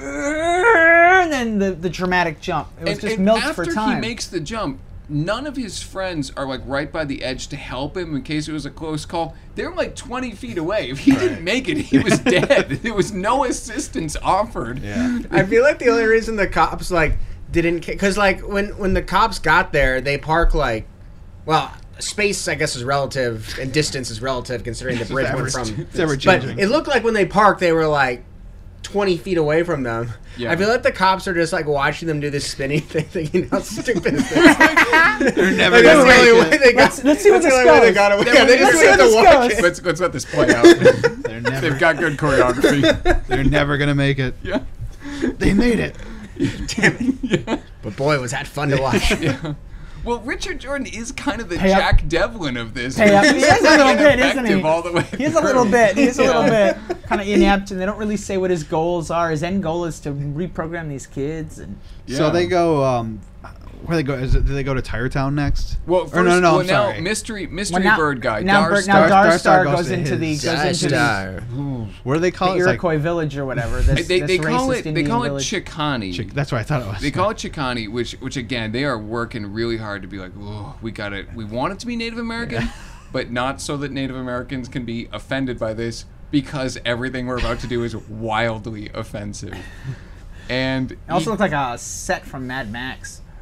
And then the dramatic jump. It was just milked after for time. he makes the jump, none of his friends are like right by the edge to help him in case it was a close call. They're like 20 feet away. If he didn't make it, he was dead. There was no assistance offered. Yeah. I feel like the only reason the cops like didn't, because like when the cops got there, they park like, well, space I guess is relative and distance is relative considering the bridge went from. It's ever But changing. it looked like when they parked, they were like 20 feet away from them. Yeah. I feel like the cops are just like watching them do this spinning thing, thinking how stupid is this? They're never Like, that's gonna the only way make it. they got. Let's see where that's this the only way they goes. got away. Then Yeah, they let's just see have where to this watch goes. it. Let's let this play out. They're never. They've got good choreography. They're never gonna make it. Yeah. They made it. But boy, was that fun to watch. Well, Richard Jordan is kind of the Pay up. Jack Devlin of this. Pay up. He's He is a little bit, isn't ineffective he? all the way He's a little through. bit. He's a little Yeah. bit kind of inept, and they don't really say what his goals are. His end goal is to reprogram these kids, and So Yeah. they go. Where they go? Do they go to Tire Town next? Well, first, Or no, well, I'm now sorry. mystery well, now, bird guy. now, Darstar. now Darstar Darstar goes goes to into the his- What do they call the it? It's like- Iroquois village or whatever. This, They this call racist it they Indian call it village. Chicani. that's what I thought it was. They call it Chicani, which again they are working really hard to be like, oh, we want it to be Native American, but not so that Native Americans can be offended by this because everything we're about to do is wildly offensive. And It also looked like a set from Mad Max.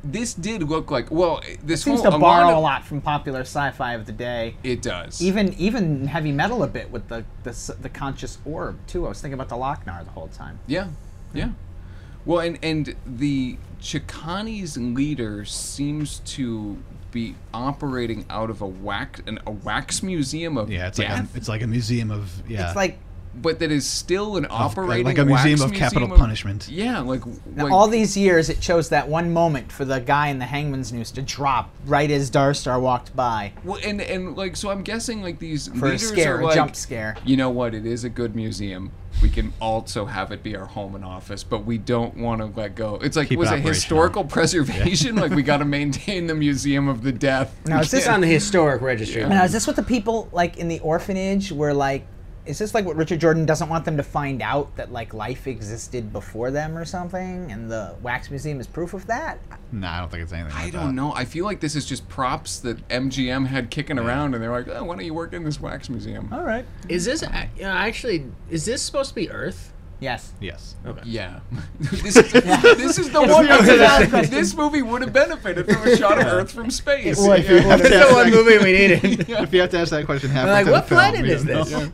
this did look like this Seems whole to borrow a of, lot from popular sci-fi of the day. It does. Even heavy metal a bit with the conscious orb too. I was thinking about the Lochnar the whole time. Yeah. Well, and the Chicani's leader seems to be operating out of a wax museum of death. It's like a museum of It's like but that is still an operating like a museum of capital punishment. Yeah, now, all these years it chose that one moment for the guy in the hangman's noose to drop right as Darstar walked by. Well, and like so, I'm guessing like these For a leaders scare, are a like, jump scare. You know what? It is a good museum. We can also have it be our home and office, but we don't want to let go. It's like, Keep was it it historical preservation? Like, we got to maintain the Museum of the Death. Now, is this It's on the historic registry. Now, is this what the people like in the orphanage were like? Is this like what Richard Jordan doesn't want them to find out, that like life existed before them or something, and the wax museum is proof of that? No, I don't think it's anything like I that. don't know. I feel like this is just props that MGM had kicking around, and they're like, oh, why don't you work in this wax museum? All right. Is this actually? Is this supposed to be Earth? Yes. Yes. Okay. Yeah. This is the one movie this movie would have benefited from a shot of Earth from space. would. This is the one movie we needed. If you have to ask that question, halfway Like, through what the film, planet we is don't this? know.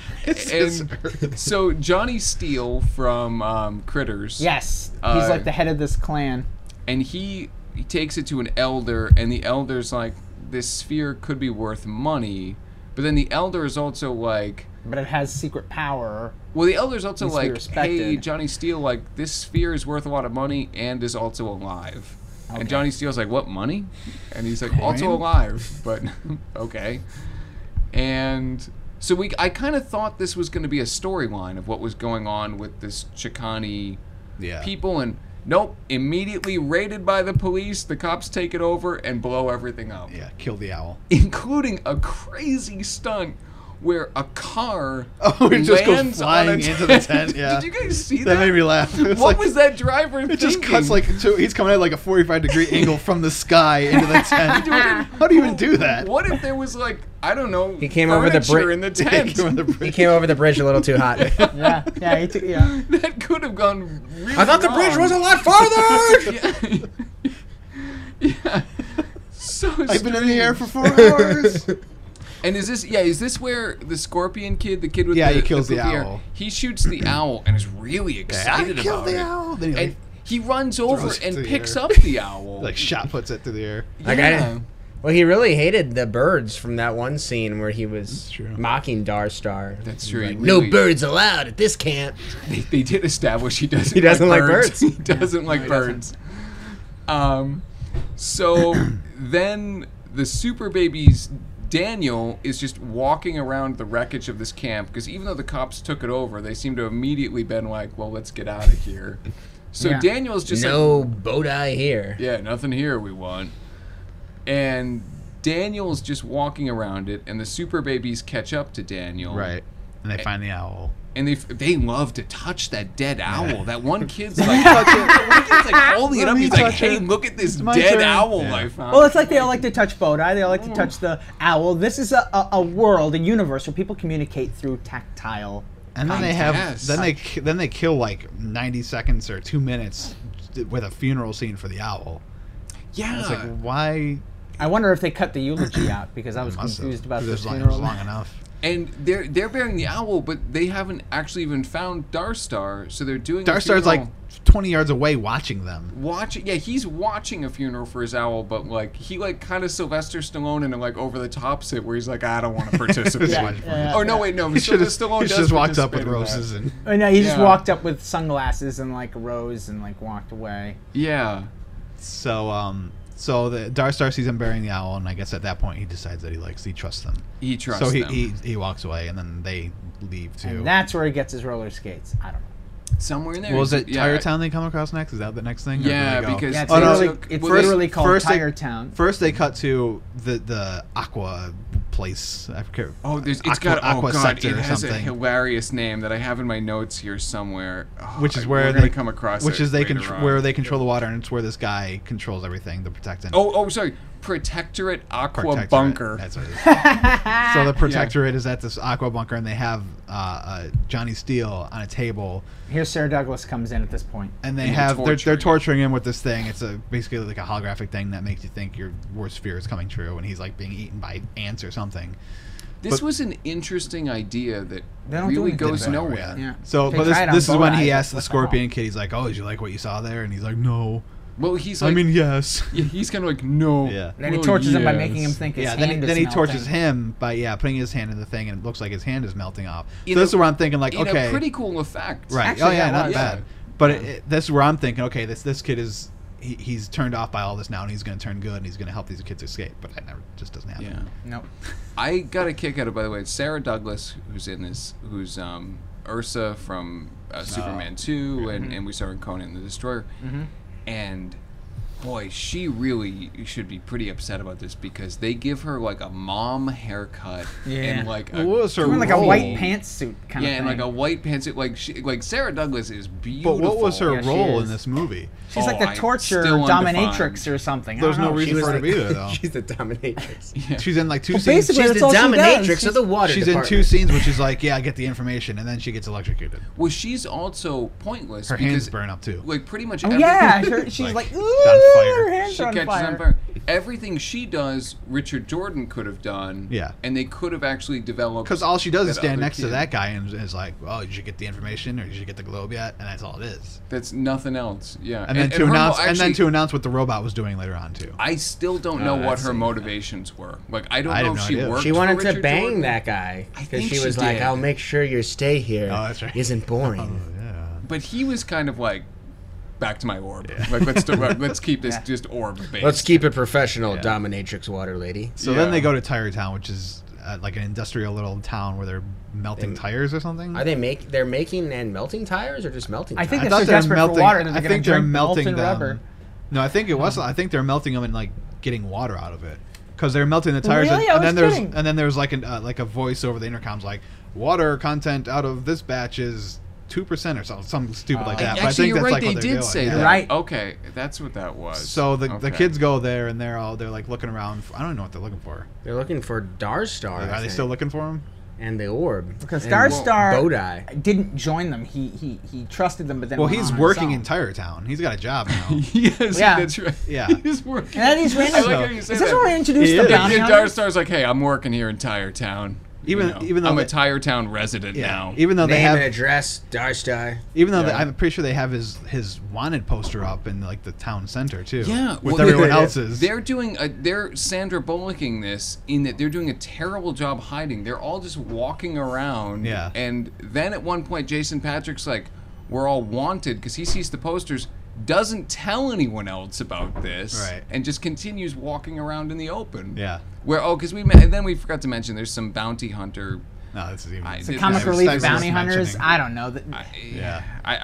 And so Johnny Steele from Critters. Yes. He's like the head of this clan. And he takes it to an elder, and the elder's like, this sphere could be worth money. But then the elder is also like... But it has secret power. Well, the elder's also Needs to be like, respected. hey, Johnny Steele, like, this sphere is worth a lot of money and is also alive. Okay. And Johnny Steele's like, what, money? And he's like, also alive, but okay. And so I kind of thought this was going to be a storyline of what was going on with this Chicani people, and nope, immediately raided by the police, the cops take it over and blow everything up. Yeah, kill the owl. Including a crazy stunt where a car It just goes lands flying on a into the tent. Yeah, Did you guys see that? that made me laugh. It's What like, was that driver thinking? It just cuts like he's coming at like a 45-degree angle from the sky into the tent. How do you even do that? What if there was like, I don't know, He came over the furniture bridge. in the tent? He came over the bridge a little too hot. Yeah. He took. Yeah. That could have gone really I thought the bridge was a lot farther. Yeah. So I've been in the air for 4 hours. And is this where the scorpion kid, the kid with Yeah, the he kills the poofy hair, owl. he shoots the owl and is really excited I killed about the it. owl. Then he And like, he runs over throws it and to the picks air. up the owl. like shot puts it through the air. Like, well, he really hated the birds from that one scene where he was true. mocking Darstar. That's true. Like, He no really- birds allowed at this camp. They did establish he doesn't. He doesn't like birds. He doesn't like birds. So then the super babies. Daniel is just walking around the wreckage of this camp because even though the cops took it over, they seem to have immediately been like, well, let's get out of here. So Yeah. Daniel's just No like, boat eye here. yeah, nothing here we want. And Daniel's just walking around it, and the super babies catch up to Daniel. Right, and they find the owl. And they love to touch that dead owl. That one kid's like, holding it up. He's like, hey, look at this my dead turn. owl Yeah. I found. Well, it's like they all like to touch Bodai. They all like to touch the owl. This is a world, a universe where people communicate through tactile. And then they Yes. have then they kill like 90 seconds or 2 minutes with a funeral scene for the owl. yeah. It's like, why? I wonder if they cut the eulogy out because I was Must have, confused about 'cause the it was funeral. long enough. And they're burying the owl, but they haven't actually even found Darstar, so they're doing a Darstar's like funeral. 20 yards away watching them. Watching, yeah, he's watching a funeral for his owl, but like he like kind of Sylvester Stallone and like over the top it where he's like, I don't want to participate. Yeah. Oh no, wait, no, He should have Stallone just does walked up with participate in that. roses and Oh, no, he just Yeah. walked up with sunglasses and like a rose and like walked away. Yeah, so the Darstar sees him burying the owl, and I guess at that point he decides that he trusts them. he trusts So them. he walks away, and then they leave too. And that's where he gets his roller skates. I don't know. Somewhere in there. Well, was it yeah, Tire Town they come across next? Is that the next thing? Or do Yeah, they go- because Yeah, it's no. it's well, literally called first they- Tire Town. First they cut to the Aqua place. I forget. Oh, it's got Aqua God, Sector it or has a something. hilarious name that I have in my notes here somewhere. Oh, Which is we're where gonna they come across. Which it is they later on. where they control the water, and it's where this guy controls everything. The protectant. Oh, sorry, Protectorate Aqua Protectorate. Bunker. That's what it is. So the Protectorate is at this aqua bunker, and they have Johnny Steele on a table, Here's Sarah Douglas comes in at this point. and they And have they're torturing him. torturing him with this thing. It's basically like a holographic thing that makes you think your worst fear is coming true, and he's like being eaten by ants or something. This But- was an interesting idea that They don't do really anything goes with it. nowhere. Yeah. So, They but tried on this is when Bodai, he but asks the that's Scorpion all. Kid. He's like, "Oh, did you like what you saw there?" And he's like, "No." Well, he's like, I mean, yes. yeah, he's kind of like, no. Yeah. Then he well, tortures him by yes. making him think his Yeah, hand then he is tortures melting. him by putting his hand in the thing, and it looks like his hand is melting off. In So this a- is where I'm thinking, like, In okay, a pretty cool effect. right? Actually, Oh yeah, yeah, it not was. bad. But this is where I'm thinking, okay, this kid is he's turned off by all this now, and he's going to turn good, and he's going to help these kids escape. But that never just doesn't happen. Yeah. Nope. I got a kick out of, by the way, it's Sarah Douglas, who's in this, who's Ursa from Superman 2, and we saw her in Conan the Destroyer. And boy, she really should be pretty upset about this because they give her like a mom haircut and like a What was her Wearing like a role? white pantsuit kind yeah, of and thing. like a white pantsuit. Like Sarah Douglas is beautiful. But what was her Yeah, she role in is. this movie? She's like the I torture still dominatrix or something. I There's don't no know. reason She for was her to like- be there though. She's the dominatrix. She's in like two Well, scenes. basically, She's that's the all she dominatrix does. of the water She's in department. two scenes where she's like, "Yeah, I get the information," and then she gets electrocuted. Well, she's also pointless. Her because, hands burn up too. Like pretty much. Oh everything, yeah, she's Like, like, on ooh, fire. her hands She are on catches fire. on fire. Everything she does, Richard Jordan could have done. Yeah. And they could have actually developed. Because all she does is that stand other next to kid. that guy and is like, "Oh, did you get the information, or did you get the globe yet?" And that's all it is. That's nothing else. Yeah. And then to her announce, actually, what the robot was doing later on too. I still don't know what that's her it. motivations were. Like I don't I know have if no she idea. worked. She for wanted to Richard bang Jordan. that guy I because think she she was like, did. "I'll make sure your stay here Oh, that's right. isn't boring." Yeah. But he was kind of like, back to my orb. Like let's keep this just orb based. Let's keep it professional, Yeah. dominatrix water lady. So Yeah. then they go to Tire Town, which is like an industrial little town where they're melting tires or something. Are they're making and melting tires or just melting I tires? think I they're thought so they were desperate melting. for water that I they're think going to they're drink melting molten them. rubber. No, I think it was. I think they're melting them and like getting water out of it because they're melting the tires. Really? And, I then was there's kidding. and then there's like a voice over the intercoms like water content out of this batch is 2% or something stupid like that. But I Actually, think you're that's right. like They what they're did doing. say yeah. that. Right. Okay, that's what that was. So the Okay. kids go there and they're like looking around. I don't know what they're looking for. They're looking for Darstar. I Are they think. still looking for him? And the orb. Because And Darstar Bodai. didn't join them. He trusted them, but then Well, went he's on working his in own. Tire Town. He's got a job now. yes, Yeah. that's right. Yeah. He's working. And then he's I random. like how you say Is this that. where we introduced He the is. bounty And hunters? Darstar's like, hey, I'm working here in Tire Town. Even- You know, even though I'm a they- Tire Town resident Yeah. now. Even though they Name have and address, Darstar. Even though Yeah. I'm pretty sure they have his wanted poster up in like the town center too. Yeah, with well, everyone they're- else's. They're Sandra Bullocking this in that they're doing a terrible job hiding. They're all just walking around. Yeah. And then at one point, Jason Patrick's like, "We're all wanted," because he sees the posters, doesn't tell anyone else about this, Right. and just continues walking around in the open. Yeah. Where and then we forgot to mention there's some bounty hunter. No, this is even. I- The This comic is- relief that's bounty just hunters. mentioning. I don't know. Yeah.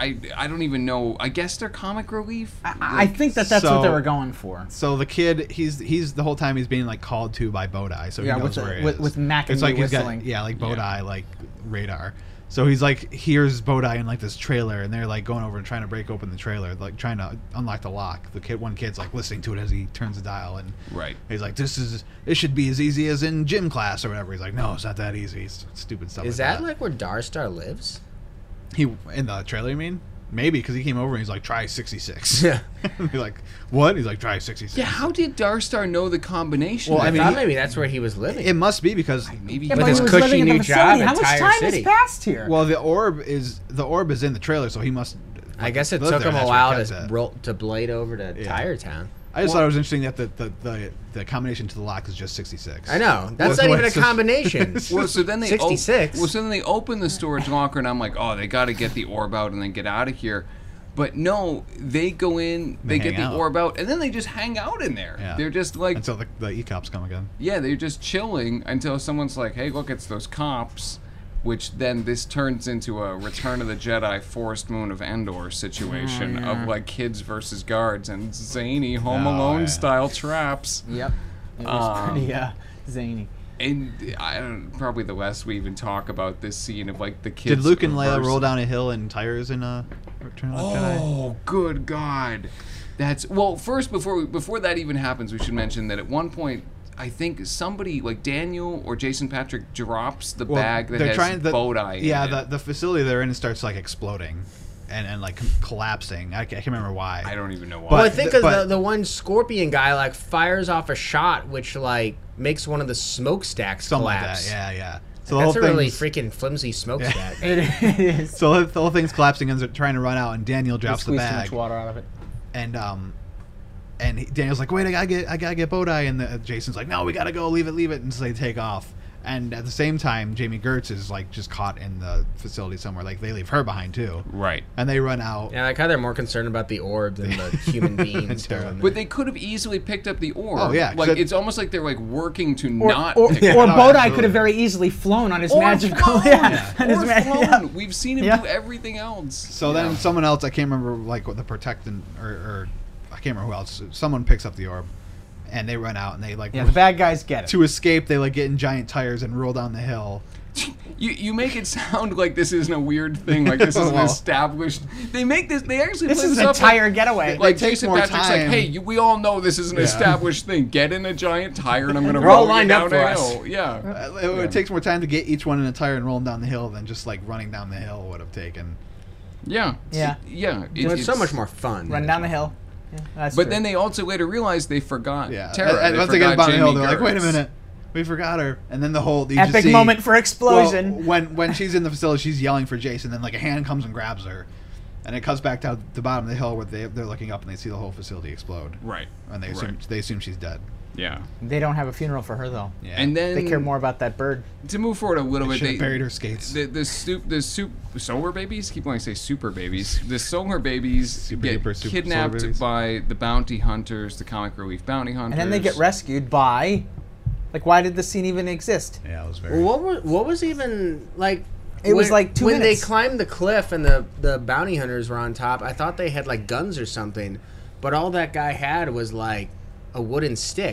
I don't even know. I guess they're comic relief. I think that's what So- they were going for. So the kid, he's the whole time he's being like called to by Bodai, so Yeah, he knows with the- where he with- is. with Mac It's and like me he's got whistling. like Bodai like radar. So he's like hears Bodai in like this trailer, and they're like going over and trying to break open the trailer, like trying to unlock the lock. One kid's like listening to it as he turns the dial, and Right. he's like, "This should be as easy as in gym class or whatever." He's like, "No, it's not that easy." It's stupid stuff. Is that like where Darstar lives? he in the trailer? You mean? Maybe because he came over and he's like, "Try 66." Yeah. He's like, "What?" He's like, "Try 66." Yeah, how did Darstar know the combination? Well, I I mean, thought he- maybe that's where he was living. It must be because maybe Yeah, With but his he was cushy living new in the job facility. at How much Tire time City. has passed here? well, the orb is in the trailer, so he must. I guess it live took there, him and a that's where he while kept to it. roll to blade over to Yeah. Tire Town. I just thought it was interesting that the combination to the lock is just 66. I know. That's Well, not even a it's just- combination. Well, so then they 66. so then they open the storage locker, and I'm like, oh, they got to get the orb out and then get out of here. But no, they go in, they get hang the out. orb out, and then they just hang out in there. Yeah. They're just like, Until the e-cops come again. yeah, they're just chilling until someone's like, hey, look, it's those cops. Which then this turns into a Return of the Jedi Forest Moon of Endor situation of like kids versus guards and zany Home Oh, Alone yeah. style traps. Yep. It was pretty zany. And I don't probably the less we even talk about this scene of like the kids. Did Luke and Leia roll reversing- down a hill in tires in Return of the Jedi? Oh, good God! That's well. First, before that even happens, we should mention that at one point, I think somebody like Daniel or Jason Patrick drops the bag that has Bodhi. Yeah, in it. the facility they're in starts like exploding, and like collapsing. I can't remember why. I don't even know why. Well, I But- think but- the one Scorpion guy like fires off a shot, which like makes one of the smokestacks Something collapse. like that. Yeah. So That's the a whole really thing's- freaking flimsy smokestack. It is. So the whole thing's collapsing, and they're trying to run out, and Daniel drops the Squeeze too much bag, water out of it. and Daniel's like, "Wait, I gotta get Bodhi," and Jason's like, "No, we gotta go, leave it," and so they take off. And at the same time, Jamie Gertz is like just caught in the facility somewhere. Like they leave her behind too, Right. and they run out. Yeah, like how they're more concerned about the orb than the human beings. still in there. But they could have easily picked up the orb. Oh, yeah, 'cause like it- it's almost like they're like working to Or, not. or, pick it or up. Bodhi absolutely. could have very easily flown on his Or magical. flown. Yeah, on his Or magic. flown. We've seen him Yeah. do everything else. So then someone else, I can't remember, like what the protectant or I can't remember who else. Someone picks up the orb, and they run out, and they like Yeah, the bad guys get it. to escape. They like get in giant tires and roll down the hill. You make it sound like this isn't a weird thing. Like this is an Well. established. They make this. They actually. This play is this a up tire getaway. Like It takes Jason more Patrick's like, time. hey, we all know this is an Yeah. established thing. Get in a giant tire, and I'm going to They're all roll you lined up down for a us. hill. Yeah. It takes more time to get each one in a tire and roll them down the hill than just like running down the hill would have taken. Yeah. Yeah. Yeah. Well, it's so much more fun. Run down the hill. Yeah, that's But true. then they also later realized they forgot Yeah. Tara. And They once they get forgot down the hill, Jamie they're like, "Wait a Gertz. minute, we forgot her." And then the whole you just Epic see- moment for explosion. Well, when she's in the facility, she's yelling for Jason. Then like a hand comes and grabs her, and it cuts back down the bottom of the hill where they're looking up and they see the whole facility explode. Right. And they Right. assume she's dead. Yeah. They don't have a funeral for her though. Yeah. And then They care more about that bird. to move forward a little They bit, should they have buried her skates. the solar babies. Keep wanting to say super babies. The solar babies Super get duper super kidnapped solar babies. by the bounty hunters, the comic relief bounty hunters. And then they get rescued by, like, why did this scene even exist? Yeah, it was very. Well, what was even like? It was like 2 when minutes. they climbed the cliff and the bounty hunters were on top. I thought they had like guns or something, but all that guy had was like a wooden stick.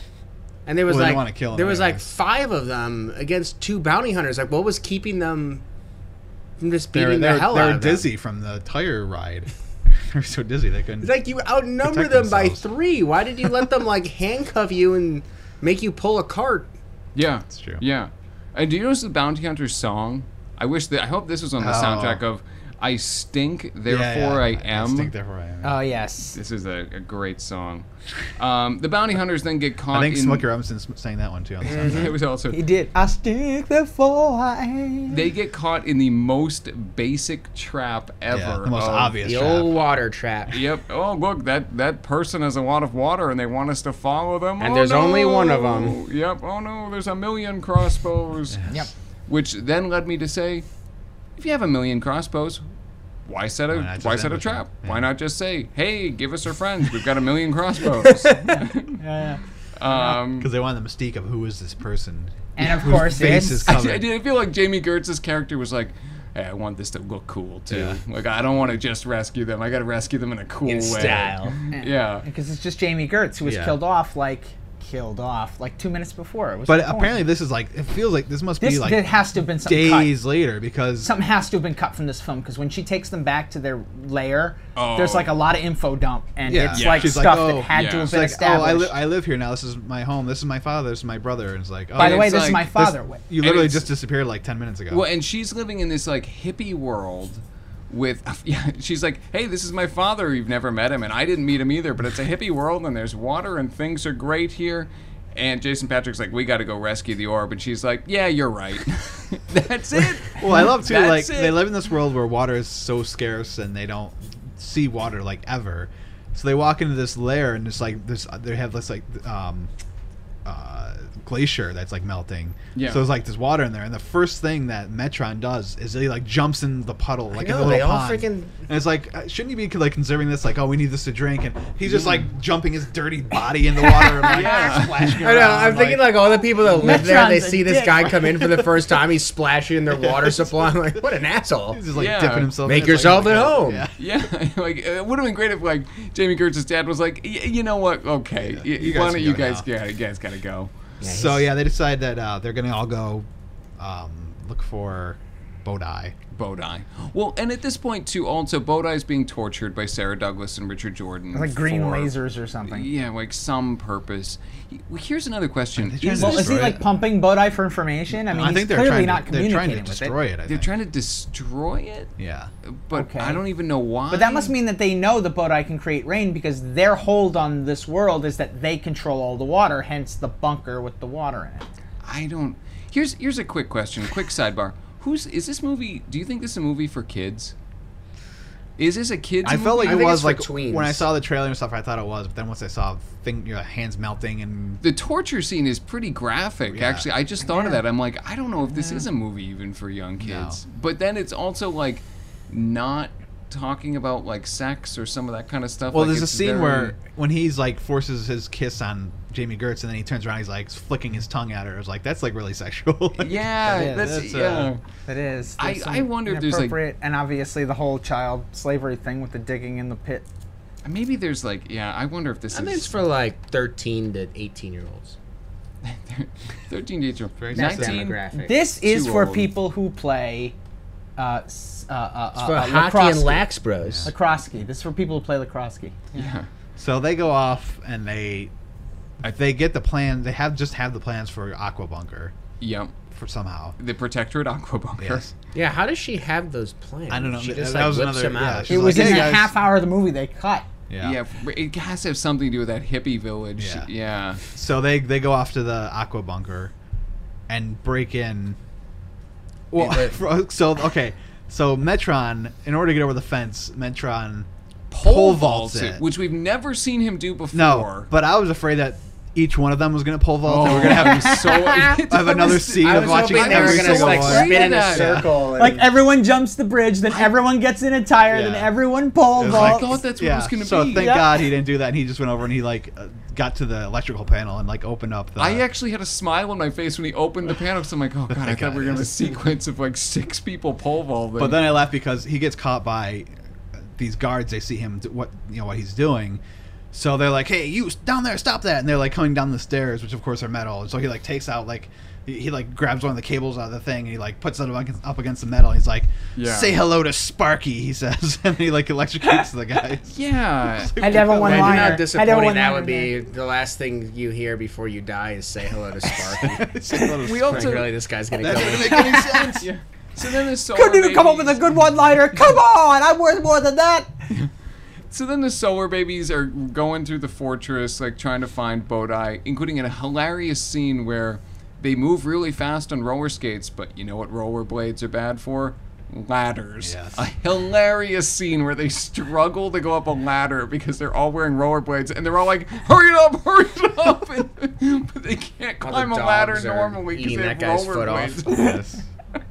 And there was Well, they like wanna kill him there was like anyways. 5 of them against 2 bounty hunters. Like, what was keeping them from just beating They're the hell out of them? dizzy from the tire ride. They're so dizzy they couldn't. It's like you outnumber protect them by themselves. 3. Why did you let them like handcuff you and make you pull a cart? Yeah, That's true. Yeah, and do you notice the bounty hunters song? I hope this was on the Oh. soundtrack of "I Stink, Therefore I Am." I stink, therefore I am. Oh yes. This is a great song. The bounty hunters then get caught. I think in, Smokey Robinson sang that one too on the soundtrack. It was also He did. I stick before I am. they get caught in the most basic trap ever. Yeah, the most of- obvious The trap. old water trap. Yep. Oh, look, that person has a lot of water, and they want us to follow them. And Oh, there's only one of no. 'em. Yep. Oh no, there's a million crossbows. Yep. Which then led me to say, if you have a million crossbows, why set a Why not just why set a ambush them? trap? Yeah. Why not just say, hey, give us our friends. We've got a million crossbows. Yeah. Because they want the mystique of who is this person. And of whose course, face it's is I covered. did feel like Jamie Gertz's character was like, hey, I want this to look cool too. Yeah. Like I don't want to just rescue them. I got to rescue them in a cool way. style. Yeah. because it's just Jamie Gertz who was Yeah. killed off like 2 minutes before. It was But the point. apparently this is like, it feels like this must this be like there has to have been something days cut. later because Something has to have been cut from this film because when she takes them back to their lair, Oh. there's like a lot of info dump and Yeah. it's Yeah. like She's stuff like, oh, that had yeah. to have it's been like, established. I live here now. This is my home. This is my father. This is my brother. And it's like, oh, By the way, it's this is like- my this- father. you literally it's- just disappeared like 10 minutes ago. Well, and she's living in this like hippie world with yeah, she's like, "Hey, this is my father. You've never met him and I didn't meet him either, but it's a hippie world and there's water and things are great here." And Jason Patrick's like, "We got to go rescue the orb." And she's like, "Yeah, you're right." That's it. Well, I love too, That's like, it. they live in this world where water is so scarce and they don't see water, like, ever. So they walk into this lair and it's like, this, they have this, like, glacier that's, like, melting. Yeah. So there's, like, this water in there. And the first thing that Metron does is he, like, jumps in the puddle, like, in know, the little they all pond. freaking- And it's like, shouldn't you be, like, conserving this? Like, oh, we need this to drink. And he's just, like, jumping his dirty body in the water and, like, Yeah. splashing I know. around, I'm thinking like all the people that live there, they Metron's a see this dick. guy come in for the first time. He's splashing in their water supply. I'm like, what an asshole! he's just, like, Yeah. dipping himself Make in it. It's yourself like, at oh, home. Yeah. Yeah, like it would have been great if like Jamie Gertz's dad was like, you know what? Okay, Yeah. You why guys don't can you go guys now." yeah, you guys gotta go. So yeah, they decide that they're gonna all go look for Bodai. Bodai. Well, and at this point too, also Bodai is being tortured by Sarah Douglas and Richard Jordan, Like green for- lasers or something. Yeah, like some purpose. Here's another question: trying to Well, is he destroy like it. pumping Bodai for information? I mean, I he's think they're clearly trying not to, they're trying communicating to with destroy it. I They're think. trying to destroy it, Yeah. but Okay. I don't even know why. But that must mean that they know that Bodai can create rain because their hold on this world is that they control all the water, hence the bunker with the water in it. I don't. Here's a quick question, quick sidebar. Is this movie? Do you think this is a movie for kids? Is this a kids? I felt like I it think was it's for like tweens. when I saw the trailer and stuff. I thought it was, but then once I saw hands melting and the torture scene is pretty graphic. Yeah. Actually, I just thought of Yeah. that. I'm like, I don't know if this is a movie even for young kids. But then it's also like not talking about like sex or some of that kind of stuff. well, like, there's a it's scene very- where when he's like forces his kiss on Jamie Gertz and then he turns around, he's like flicking his tongue at her. I was like, that's like really sexual. Yeah, That that's is. yeah. It is. I- There's I some wonder if there's, like- inappropriate- and obviously the whole child slavery thing with the digging in the pit. Maybe there's like I wonder if this I is think it's for like 13 to 18 year olds. 13 to 18. Very That's 19. demographic. This is Too for old. people who play It's for hockey and lax bros. lacrosse. This is for people who play lacrosse. Yeah. So they go off and they get the plan. They have the plans for Aqua Bunker Yep. for somehow. The Protectorate Aqua Bunker. Yes. Yeah, how does she have those plans? I don't know. She just That like was whips another- them yeah, out. she's It was like, in "Hey, the guys." half hour of the movie they cut. Yeah, it has to have something to do with that hippie village. Yeah. Yeah. So they go off to the Aqua Bunker and break in. Well, so Metron, in order to get over the fence, Metron Pole vaults vaults it, it. which we've never seen him do before. no, but I was afraid that each one of them was going to pole vault. and we're going to have have another scene I of was watching hoping they were every gonna single like one. spin in a Yeah. circle. Like and- everyone jumps the bridge, then everyone gets in a tire, then Yeah. everyone pole It was I like- vaults. thought that's what it was going to so be. thank Yeah. God he didn't do that. And he just went over and he got to the electrical panel and like opened up the. I actually had a smile on my face when he opened the panel. So I'm like, oh god, I thought we were going to have a sequence of like 6 people pole vaulting. But then I laughed because he gets caught by these guards. They see him what he's doing, so they're like, "Hey, you down there, stop that!" And they're like coming down the stairs, which of course are metal. And so he like takes out like he like grabs one of the cables out of the thing and he like puts it up against the metal. And he's like, Yeah. "Say hello to Sparky," he says, and he like electrocutes the guy. yeah. Had to have a one Imagine how liner. disappointing that would be. The last thing you hear before you die is say hello to Sparky. Say hello to We Sparky. Like, really, this guy's gonna That kill didn't me. make any sense. Yeah. So then the solar Couldn't even come up with a babies- good one-liner. Come on, I'm worth more than that. So then the solar babies are going through the fortress, like trying to find Bodai, including in a hilarious scene where they move really fast on roller skates, but you know what rollerblades are bad for? Ladders. Yes. A hilarious scene where they struggle to go up a ladder because they're all wearing rollerblades and they're all like, hurry it up, but they can't All the climb a ladder dogs are normally because eating they that have guy's foot off. rollerblades. Yes.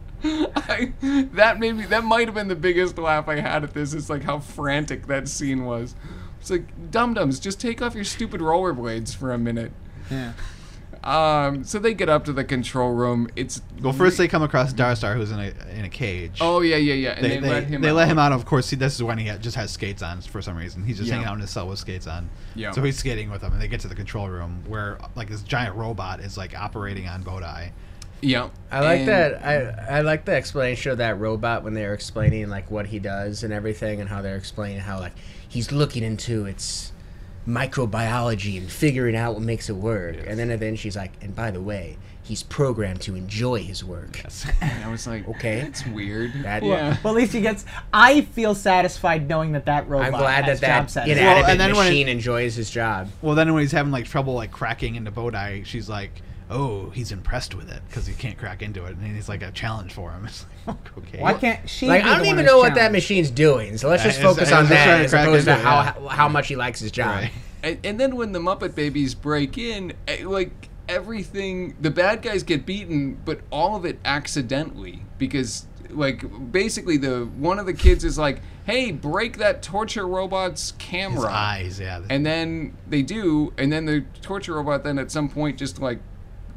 That might have been the biggest laugh I had at this. Is like how frantic that scene was. It's like dum-dums, just take off your stupid rollerblades for a minute. Yeah. So they get up to the control room. It's Well, first they come across Darstar, who's in a cage. oh yeah, and they let him. They let him out. Of course, this is when he just has skates on for some reason. He's just Yeah. hanging out in his cell with skates on. Yeah. So he's skating with them, and they get to the control room where like this giant robot is like operating on Bodai. Yeah, I like and- that. I like the explanation of that robot when they're explaining like what he does and everything, and how they're explaining how like he's looking into its microbiology and figuring out what makes it work. And then at the end she's like, and by the way, he's programmed to enjoy his work. And I was like, Okay. that's weird. That- yeah. Well, at least he gets. I feel satisfied knowing that robot I'm glad has that job that satisfaction. Well, inanimate and then when machine enjoys his job. Well, then when he's having like trouble like cracking into Bodai, she's like, "Oh, he's impressed with it because he can't crack into it," and he's like a challenge for him. It's like, okay. Why can't she? Like, be I the don't one even who's know what that challenged? machine's doing, so let's just It's- focus it's on just trying that to as crack opposed to into it, how much he likes his job. Right. And then when the Muppet Babies break in, like everything, the bad guys get beaten, but all of it accidentally because, like, basically one of the kids is like, "Hey, break that torture robot's camera." His eyes, yeah. And then they do, and then the torture robot then at some point just like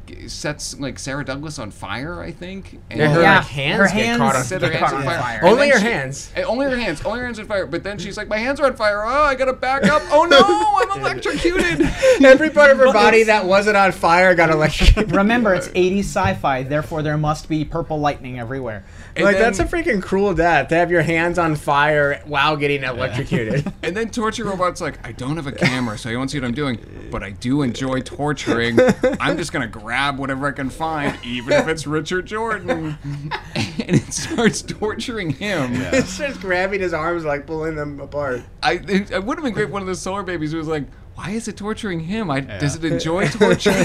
sets like Sarah Douglas on fire, I think. And Yeah, her Yeah, like, hands her get hands caught on set her get hands caught on on fire. fire. And Only then her she- hands. Only her hands on fire. But then she's like, my hands are on fire. Oh, I gotta back up. Oh no, I'm electrocuted. Every part of her body that wasn't on fire got electrocuted. Remember, it's 80s sci-fi, therefore there must be purple lightning everywhere. And Like, then- that's a freaking cruel death to have your hands on fire while getting electrocuted. And then Torture Robot's like, I don't have a camera, so you won't see what I'm doing, but I do enjoy torturing. I'm just gonna grab whatever I can find, even if it's Richard Jordan. And it starts torturing him. It's just grabbing his arms, like pulling them apart. It would have been great if one of the Solar Babies was like, why is it torturing him? Does it enjoy torture?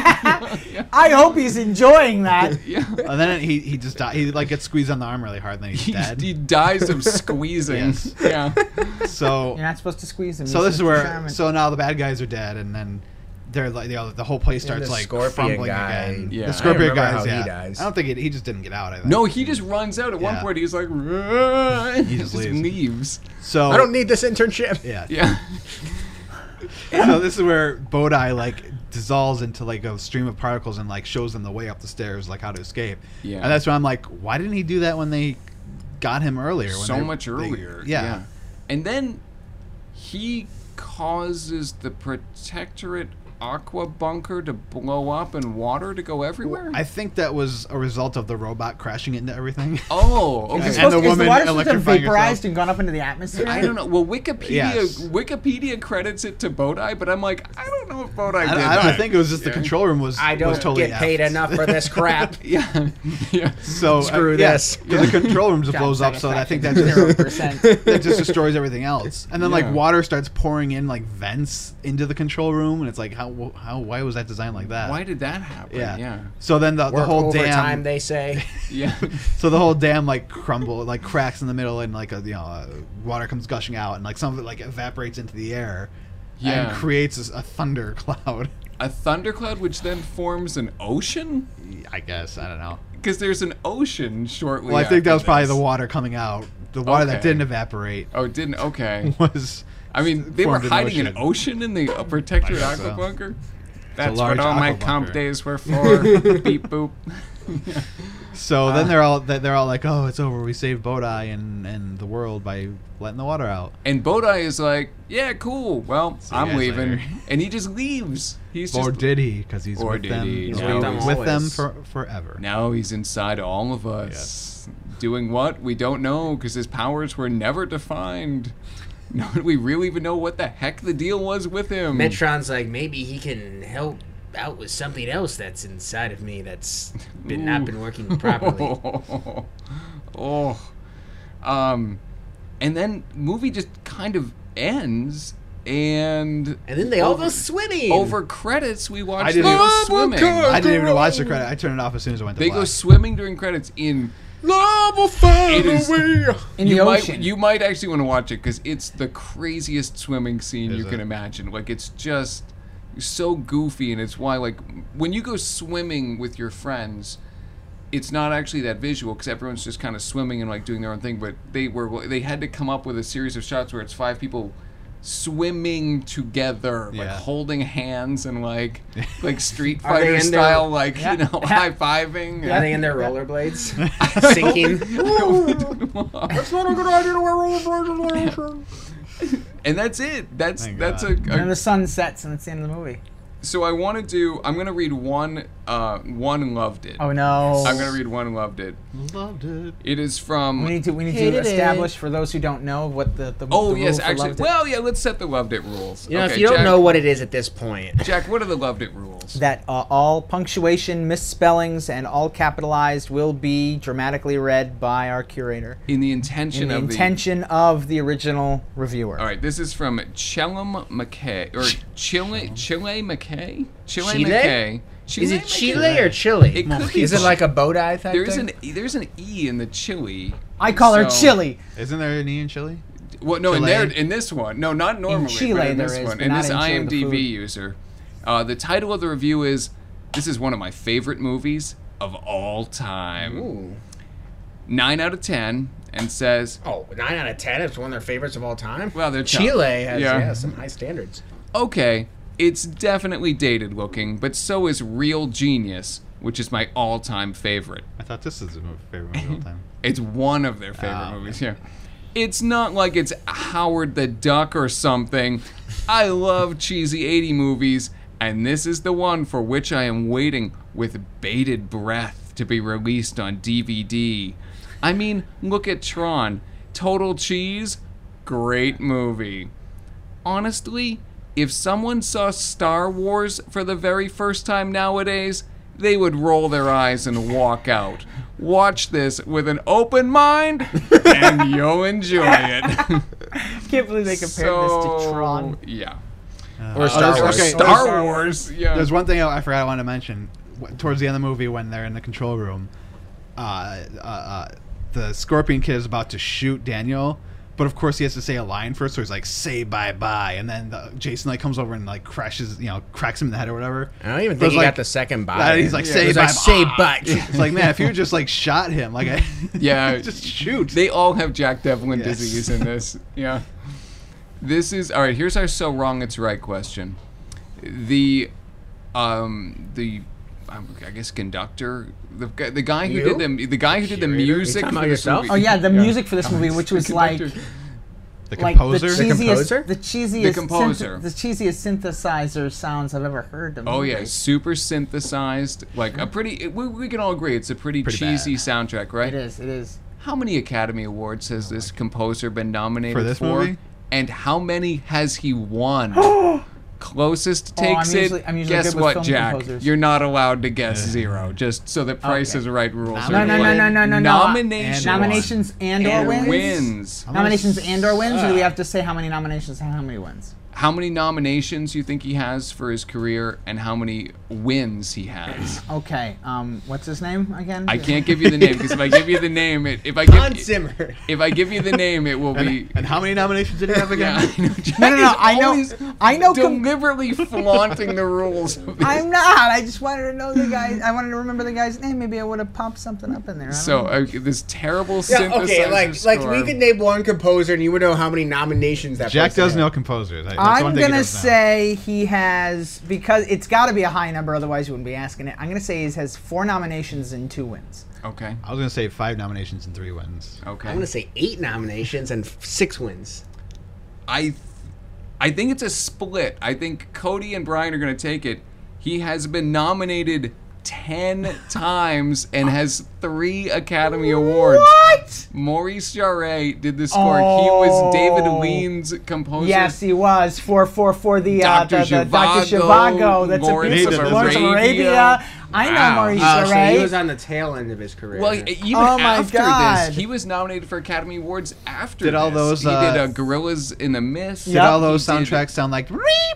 I hope he's enjoying that. Yeah. And then he just he like gets squeezed on the arm really hard, and then he's dead. He dies of squeezing. Yes. Yeah. So You're not supposed to squeeze him. so He's this is Mr. where Sherman. so now the bad guys are dead, and then they're like the whole place starts the like Scorpion crumbling guy. again. Yeah. The Scorpion I remember guys, how he yeah. dies. I don't think he just didn't get out. I think. No, he just runs out. At one Yeah. point, he's like, he just just leaves. leaves. So I don't need this internship. Yeah. Yeah. So this is where Bodai like dissolves into like a stream of particles and like shows them the way up the stairs, like how to escape. Yeah. And that's why I'm like, why didn't he do that when they got him earlier? When So they- much they- earlier. yeah. And then he causes the Protectorate aqua bunker to blow up and water to go everywhere? I think that was a result of the robot crashing into everything. Oh, okay. Is And the the woman water supposed to have electrifying vaporized herself. and gone up into the atmosphere? I don't know. Well, Yes. Wikipedia credits it to Bodai, but I'm like, I don't know if Bodai did I that. think it was just the Yeah. control room was I don't was totally get paid effed. enough for this crap. Yeah. Yeah. So Screw yeah, this. 'cause the control room just Job blows up. So I think that satisfaction, just 0%. that just destroys everything else. And then Yeah. like water starts pouring in like vents into the control room, and it's like how why was that designed like that? Why did that happen? Yeah. Yeah. So then the Work whole overtime, dam, they say. Yeah. so the whole dam like like cracks in the middle, and like water comes gushing out, and like some of it like evaporates into the air, Yeah. and creates a thunder cloud. A thundercloud, which then forms an ocean? I guess I don't know. Because there's an ocean shortly Well, I think that after was probably this. the water coming out. The water that Okay. didn't evaporate Oh, it didn't? Okay. was. I mean, they were formed an hiding an ocean. ocean in the Protectorate I guess Aqua so. Bunker? That's large what all my aqua comp bunker. days were for. Beep boop. So then they're all like, "Oh, it's over. We saved Bodai and the world by letting the water out." And Bodai is like, yeah, cool. Well, you I'm guys leaving. later. And he just leaves. He's Or just. did he? Because he's Or with did them. he? He's No, with them he's- for forever. Now he's inside all of us. Doing what? We don't know because his powers were never defined. Nor do we really even know what the heck the deal was with him. Metron's like, maybe he can help out with something else that's inside of me that's not been working properly. And then movie just kind of ends, and And then they all go swimming. over credits we watch I them didn't go even- swimming. I didn't even watch the credit. I turned it off as soon as I went to They black. go swimming during credits in. Love will find It is- In you the might ocean. you might actually want to watch it because it's the craziest swimming scene Is you can it? imagine. Like it's just so goofy, and it's why like when you go swimming with your friends, it's not actually that visual because everyone's just kind of swimming and like doing their own thing. But they had to come up with a series of shots where it's 5 people swimming together, like Yeah. holding hands and like Street Are they Fighter in style, their- like Yeah. high fiving. Are they in their rollerblades? Sinking. It's not a good idea to wear rollerblades. And that's it. That's Thank that's God. And then a the sun sets and it's the end of the movie. so I want to do. I'm gonna read one loved it. Oh no. I'm gonna read one loved it. Loved it. It is from. We need to Hated it. establish for those who don't know what the Oh the yes, rule for actually. loved it. Well, yeah. Let's set the loved it rules. You know, Okay, if you don't Jack, know what it is at this point, Jack, what are the loved it rules? that all punctuation, misspellings, and all capitalized will be dramatically read by our curator In the intention in the of intention of the original reviewer. All right, this is from Chelum McKay or Chile McKay. Chile Chile? McKay. is it McKay. Chile or Chile? It could be Is it like a Bodai type There's thing? there's an E in the Chile. I call her So- Chili. Isn't there an E in Chile? Well, no, Chile? in this one, no, not normally. Chile but in there this is, one, but in not this in Chile, the IMDb food. user, the title of the review is "This is one of my favorite movies of all time." Ooh. 9 out of 10, and says, Oh, 9 out of 10. It's one of their favorites of all time. "Well, they're tough." Chile has Yeah. some high standards. Okay, It's definitely dated looking, but so is Real Genius, which is my all-time favorite. I thought this is my favorite movie of all time. It's one of their favorite Oh, movies, yeah. It's not like it's Howard the Duck or something. I love cheesy 80 movies, and this is the one for which I am waiting with bated breath to be released on DVD. I mean, look at Tron. Total cheese, great movie. Honestly, if someone saw Star Wars for the very first time nowadays, they would roll their eyes and walk out. Watch this with an open mind, and you'll enjoy it. Can't believe they compared this to Tron. Yeah. Or Star Wars. Okay. Star Wars, yeah. There's one thing I forgot I wanted to mention. Towards the end of the movie, when they're in the control room, the Scorpion Kid is about to shoot Daniel, but of course he has to say a line first, so he's like, "Say bye-bye," and then Jason like comes over and like cracks him in the head or whatever. I don't even So think it's he like- got the second bye. He's like, "Say He's bye-bye." like, say bye. It's like, man, if you just like shot him, like, Yeah. just shoot. They all have Jack Devlin Yes. disease in this. Yeah. This is all right. Here's our so wrong it's right question. The I guess conductor, the guy who You? did the guy who did the Curator? You music talking for about this yourself? movie. Oh yeah, the music for this movie, which was like Conductor. The like composer. the The composer? cheesiest, the cheesiest, composer. the cheesiest synthesizer sounds I've ever heard. Of Oh yeah, movies. super synthesized, like a pretty. We can all agree it's a pretty cheesy bad. soundtrack, right? It is. It is. How many Academy Awards has this composer been nominated For this movie? And how many has he won? Closest takes I'm usually Guess good with what, film Jack? composers. You're not allowed to guess zero, just so that Price is Right rules. No, are no, in no, play. no. Nominations. Nominations and/or wins. Wins. Nominations and/or wins, or do we have to say how many nominations and how many wins? How many nominations you think he has for his career, and how many wins he has? Okay. What's his name again? I can't give you the name because if I give you the name, if I Hans Zimmer. give you the name, it will be. And how many nominations did he have Yeah, again? I know. Jack No, no, no. is always I know. deliberately flaunting the rules. Of his- I'm not. I just wanted to know the guy. I wanted to remember the guy's name. Maybe I would have popped something up in there. I don't So know. this terrible Yeah, synthesizer okay, like score. we could name one composer and you would know how many nominations that Jack person does had. know composers. That's I'm one thing he gonna does know. say he has, because it's got to be a high number, otherwise you wouldn't be asking it. I'm gonna say he has 4 nominations and 2 wins. Okay. I was gonna say 5 nominations and 3 wins. Okay. I'm gonna say 8 nominations and 6 wins. I think it's a split. I think Cody and Brian are going to take it. He has been nominated 10 times and has 3 Academy Awards. What? Maurice Jarre did the score. He was David Lean's composer. Yes, he was for the Dr. Dr. Zhivago, Zhivago. That's Lawrence a piece of of Lawrence of Arabia. Arabia. I know Wow. Maurice Oh, so he was Jarre. on the tail end of his career. Well, even Oh my after God. this, he was nominated for Academy Awards after Did all this. those, He did Gorillas in the Mist. Did all Yep. those He did- soundtracks sound like?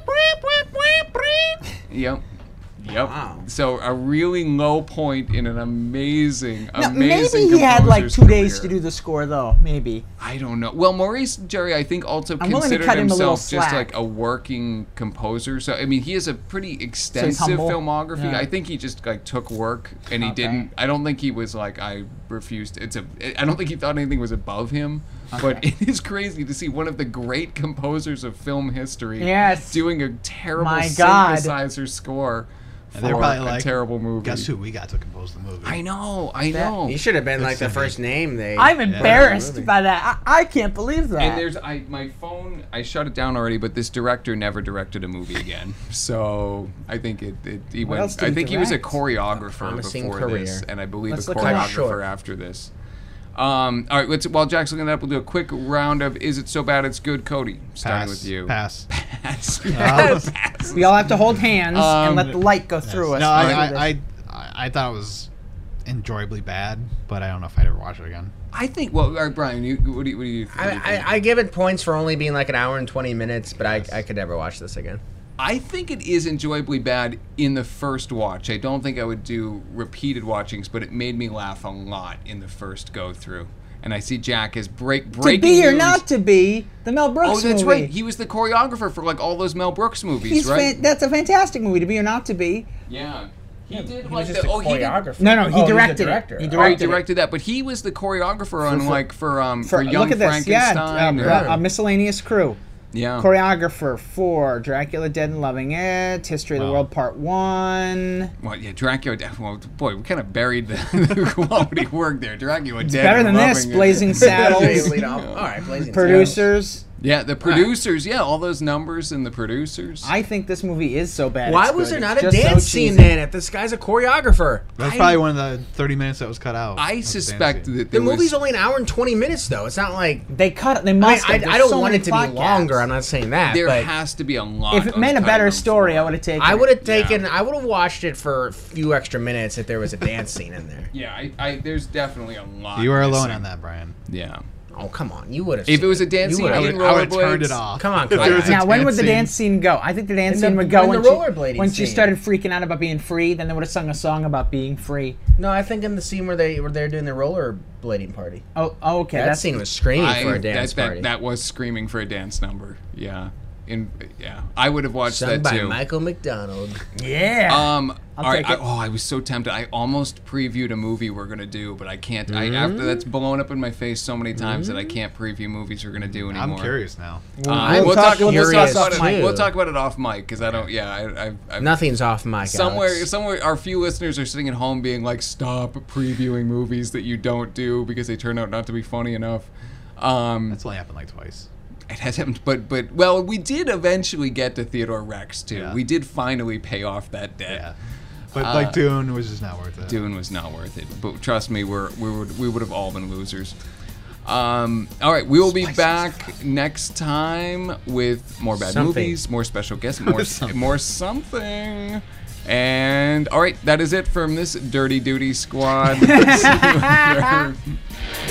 Yep. Yep. Wow. So a really low point in an amazing, Now, amazing maybe he had like composer's 2 days to career. do the score, though. Maybe. I don't know. Well, Maurice Jarre, I think, also I'm willing to considered cut him a little himself just slack. like a working composer. So I mean, he has a pretty extensive humble. filmography. Yeah. I think he just like took work, and he Okay. didn't. I don't think he was like I refused. I don't think he thought anything was above him. But it is crazy to see one of the great composers of film history Yes. doing a terrible My God. synthesizer score And for they're probably a like, terrible movie. Guess who we got to compose the movie? I know. I know. he should have been like That's the something. first name they. I'm put in the embarrassed movie. by that. I can't believe that. And there's my phone. I shut it down already, but this director never directed a movie again. So I think he What else went. did I he think he was a direct? choreographer Promising before this, career. and I believe Let's a look it up. choreographer Sure. after this. All right, while Jack's looking that up, we'll do a quick round of Is It So Bad It's Good, Cody? Starting with you. Pass. Pass. Pass. we all have to hold hands and let the light go through us. No, while we do this. I thought it was enjoyably bad, but I don't know if I'd ever watch it again. I think. Well, all right, Brian, what do you think? I give it points for only being like an hour and 20 minutes, but I could never watch this again. I think it is enjoyably bad in the first watch. I don't think I would do repeated watchings, but it made me laugh a lot in the first go through. And I see Jack as breaking To be or news. not to be, the Mel Brooks Oh, that's movie. right. He was the choreographer for like all those Mel Brooks movies, He's right? that's a fantastic movie, To Be or Not to Be. Yeah. He did He like was just the a he did, choreographer. No, he Oh, directed the it. director. He Oh, he directed it. directed that, but he was the choreographer on like for Young Look at this, Frankenstein. yeah, or- a miscellaneous crew. Yeah. Choreographer for Dracula Dead and Loving It, History of the Wow. World Part 1. Well, yeah, Dracula. Well, boy, we kind of buried the quality work there. Dracula Dead. Better and than this, Loving It. Blazing Saddles. Lead off. All right, Blazing Saddles. Producers. Yeah, the producers. Yeah, all those numbers and the producers. I think this movie is so bad. Why it's was good. there not It's a just so dance scene cheesy. then? If this guy's a choreographer, That's probably one of the 30 minutes that was cut out. I of the suspect dance that the there movie's was, only an hour and 20 minutes though. It's not like They cut it. They I, must. I, have. I don't There's so want many it to plot be longer. gaps. I'm not saying that. there but has to be a lot. If it meant a better story, I would have taken. I it. would have taken. Yeah. I would have watched it for a few extra minutes if there was a dance scene in there. Yeah, there's definitely a lot. You are alone missing. on that, Brian. Yeah. Oh come on, you would have. If it was a dance scene I in would have turned rollerblades, it off. Come on, If there Cody. was a Now, when dance would the scene- dance scene go? I think the dance In scene the- would go in when the she, rollerblading when she scene. started freaking out about being free. Then they would have sung a song about being free. No, I think in the scene where they're doing the rollerblading party. Oh, okay. That that's scene was screaming for a dance that, party. that was screaming for a dance number. Yeah. I would have watched Sung that by too. Michael McDonald. yeah. All right. take it. I was so tempted. I almost previewed a movie we're gonna do, but I can't. After that's blown up in my face so many times that I can't preview movies we're gonna do anymore. I'm curious now. We'll talk- talk. we'll We'll discuss talk off about it. mic. We'll talk about it off mic because I don't. Yeah, I've Nothing's off mic. somewhere, Alex. our few listeners are sitting at home being like, "Stop previewing movies that you don't do because they turn out not to be funny enough." That's only happened like twice. It hasn't, but well, we did eventually get to Theodore Rex too. Yeah. We did finally pay off that debt. Yeah. But like Dune was just not worth it. Dune was not worth it, but trust me, we would have all been losers. All right, we will be back next time with more bad Something. movies, more special guests, more something. And all right, that is it from this Dirty Duty Squad. See you later.